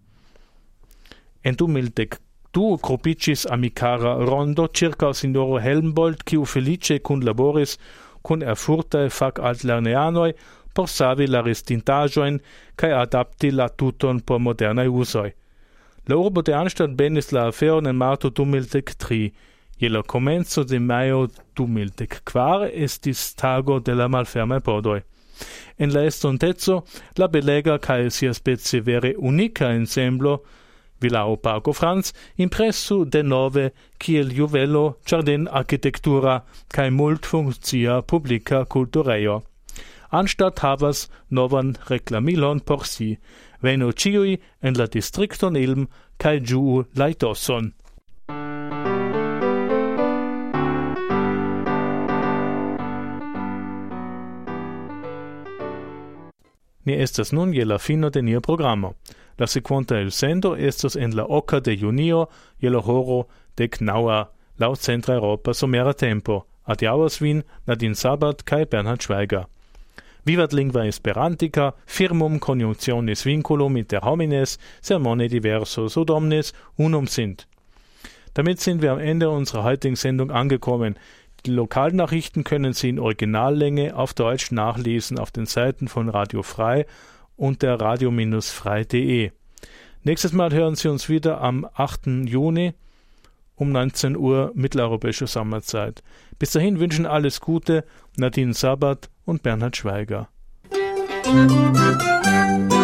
En du mil dek du grupiĝis amikara rondo ĉirkaŭ sinjoro Helmbold, kiu feliĉe kunlaboris kun erfurtaj fak-altlernejanoj por savi la restintaĵojn kaj adapti la tuton por modernaj uzoj. La urbo de Arnstadt benis la aferon en marto du mil dek tri. Je la komenco de majo du mil dek kvar estis tago de la malfermaj pordoj. En la estonteco la belega kaj siaspece vere unika ensemblo Vilao Parko Franz impresu denove kiel juvelo ĝardenarkitektura kaj multfunkcia publika kulturejo. Arnstadt havas novan reklamilon por si. Venu ĉiuj en la distrikton Ilm kaj ĝuu la etoson. Ni estas nun je la fino de nia programo. La sekvonta elsendo estos en la oka de junio je la horo dek naŭa laŭ Centra Eŭropa somera tempo. Adiaŭas vin Nadine Sabat kaj Bernhard Schweiger. Vivat lingua esperantica, firmum conjunctionis vinculum inter homines, sermone diversos ud omnes unum sint. Damit sind wir am Ende unserer heutigen Sendung angekommen. Die Lokalnachrichten können Sie in Originallänge auf Deutsch nachlesen auf den Seiten von Radio Frei unter radio Bindestrich frei punkt de. Nächstes Mal hören Sie uns wieder am achten Juni um neunzehn Uhr mitteleuropäische Sommerzeit. Bis dahin wünschen alles Gute, Nadine Sabat und Bernhard Schweiger. Musik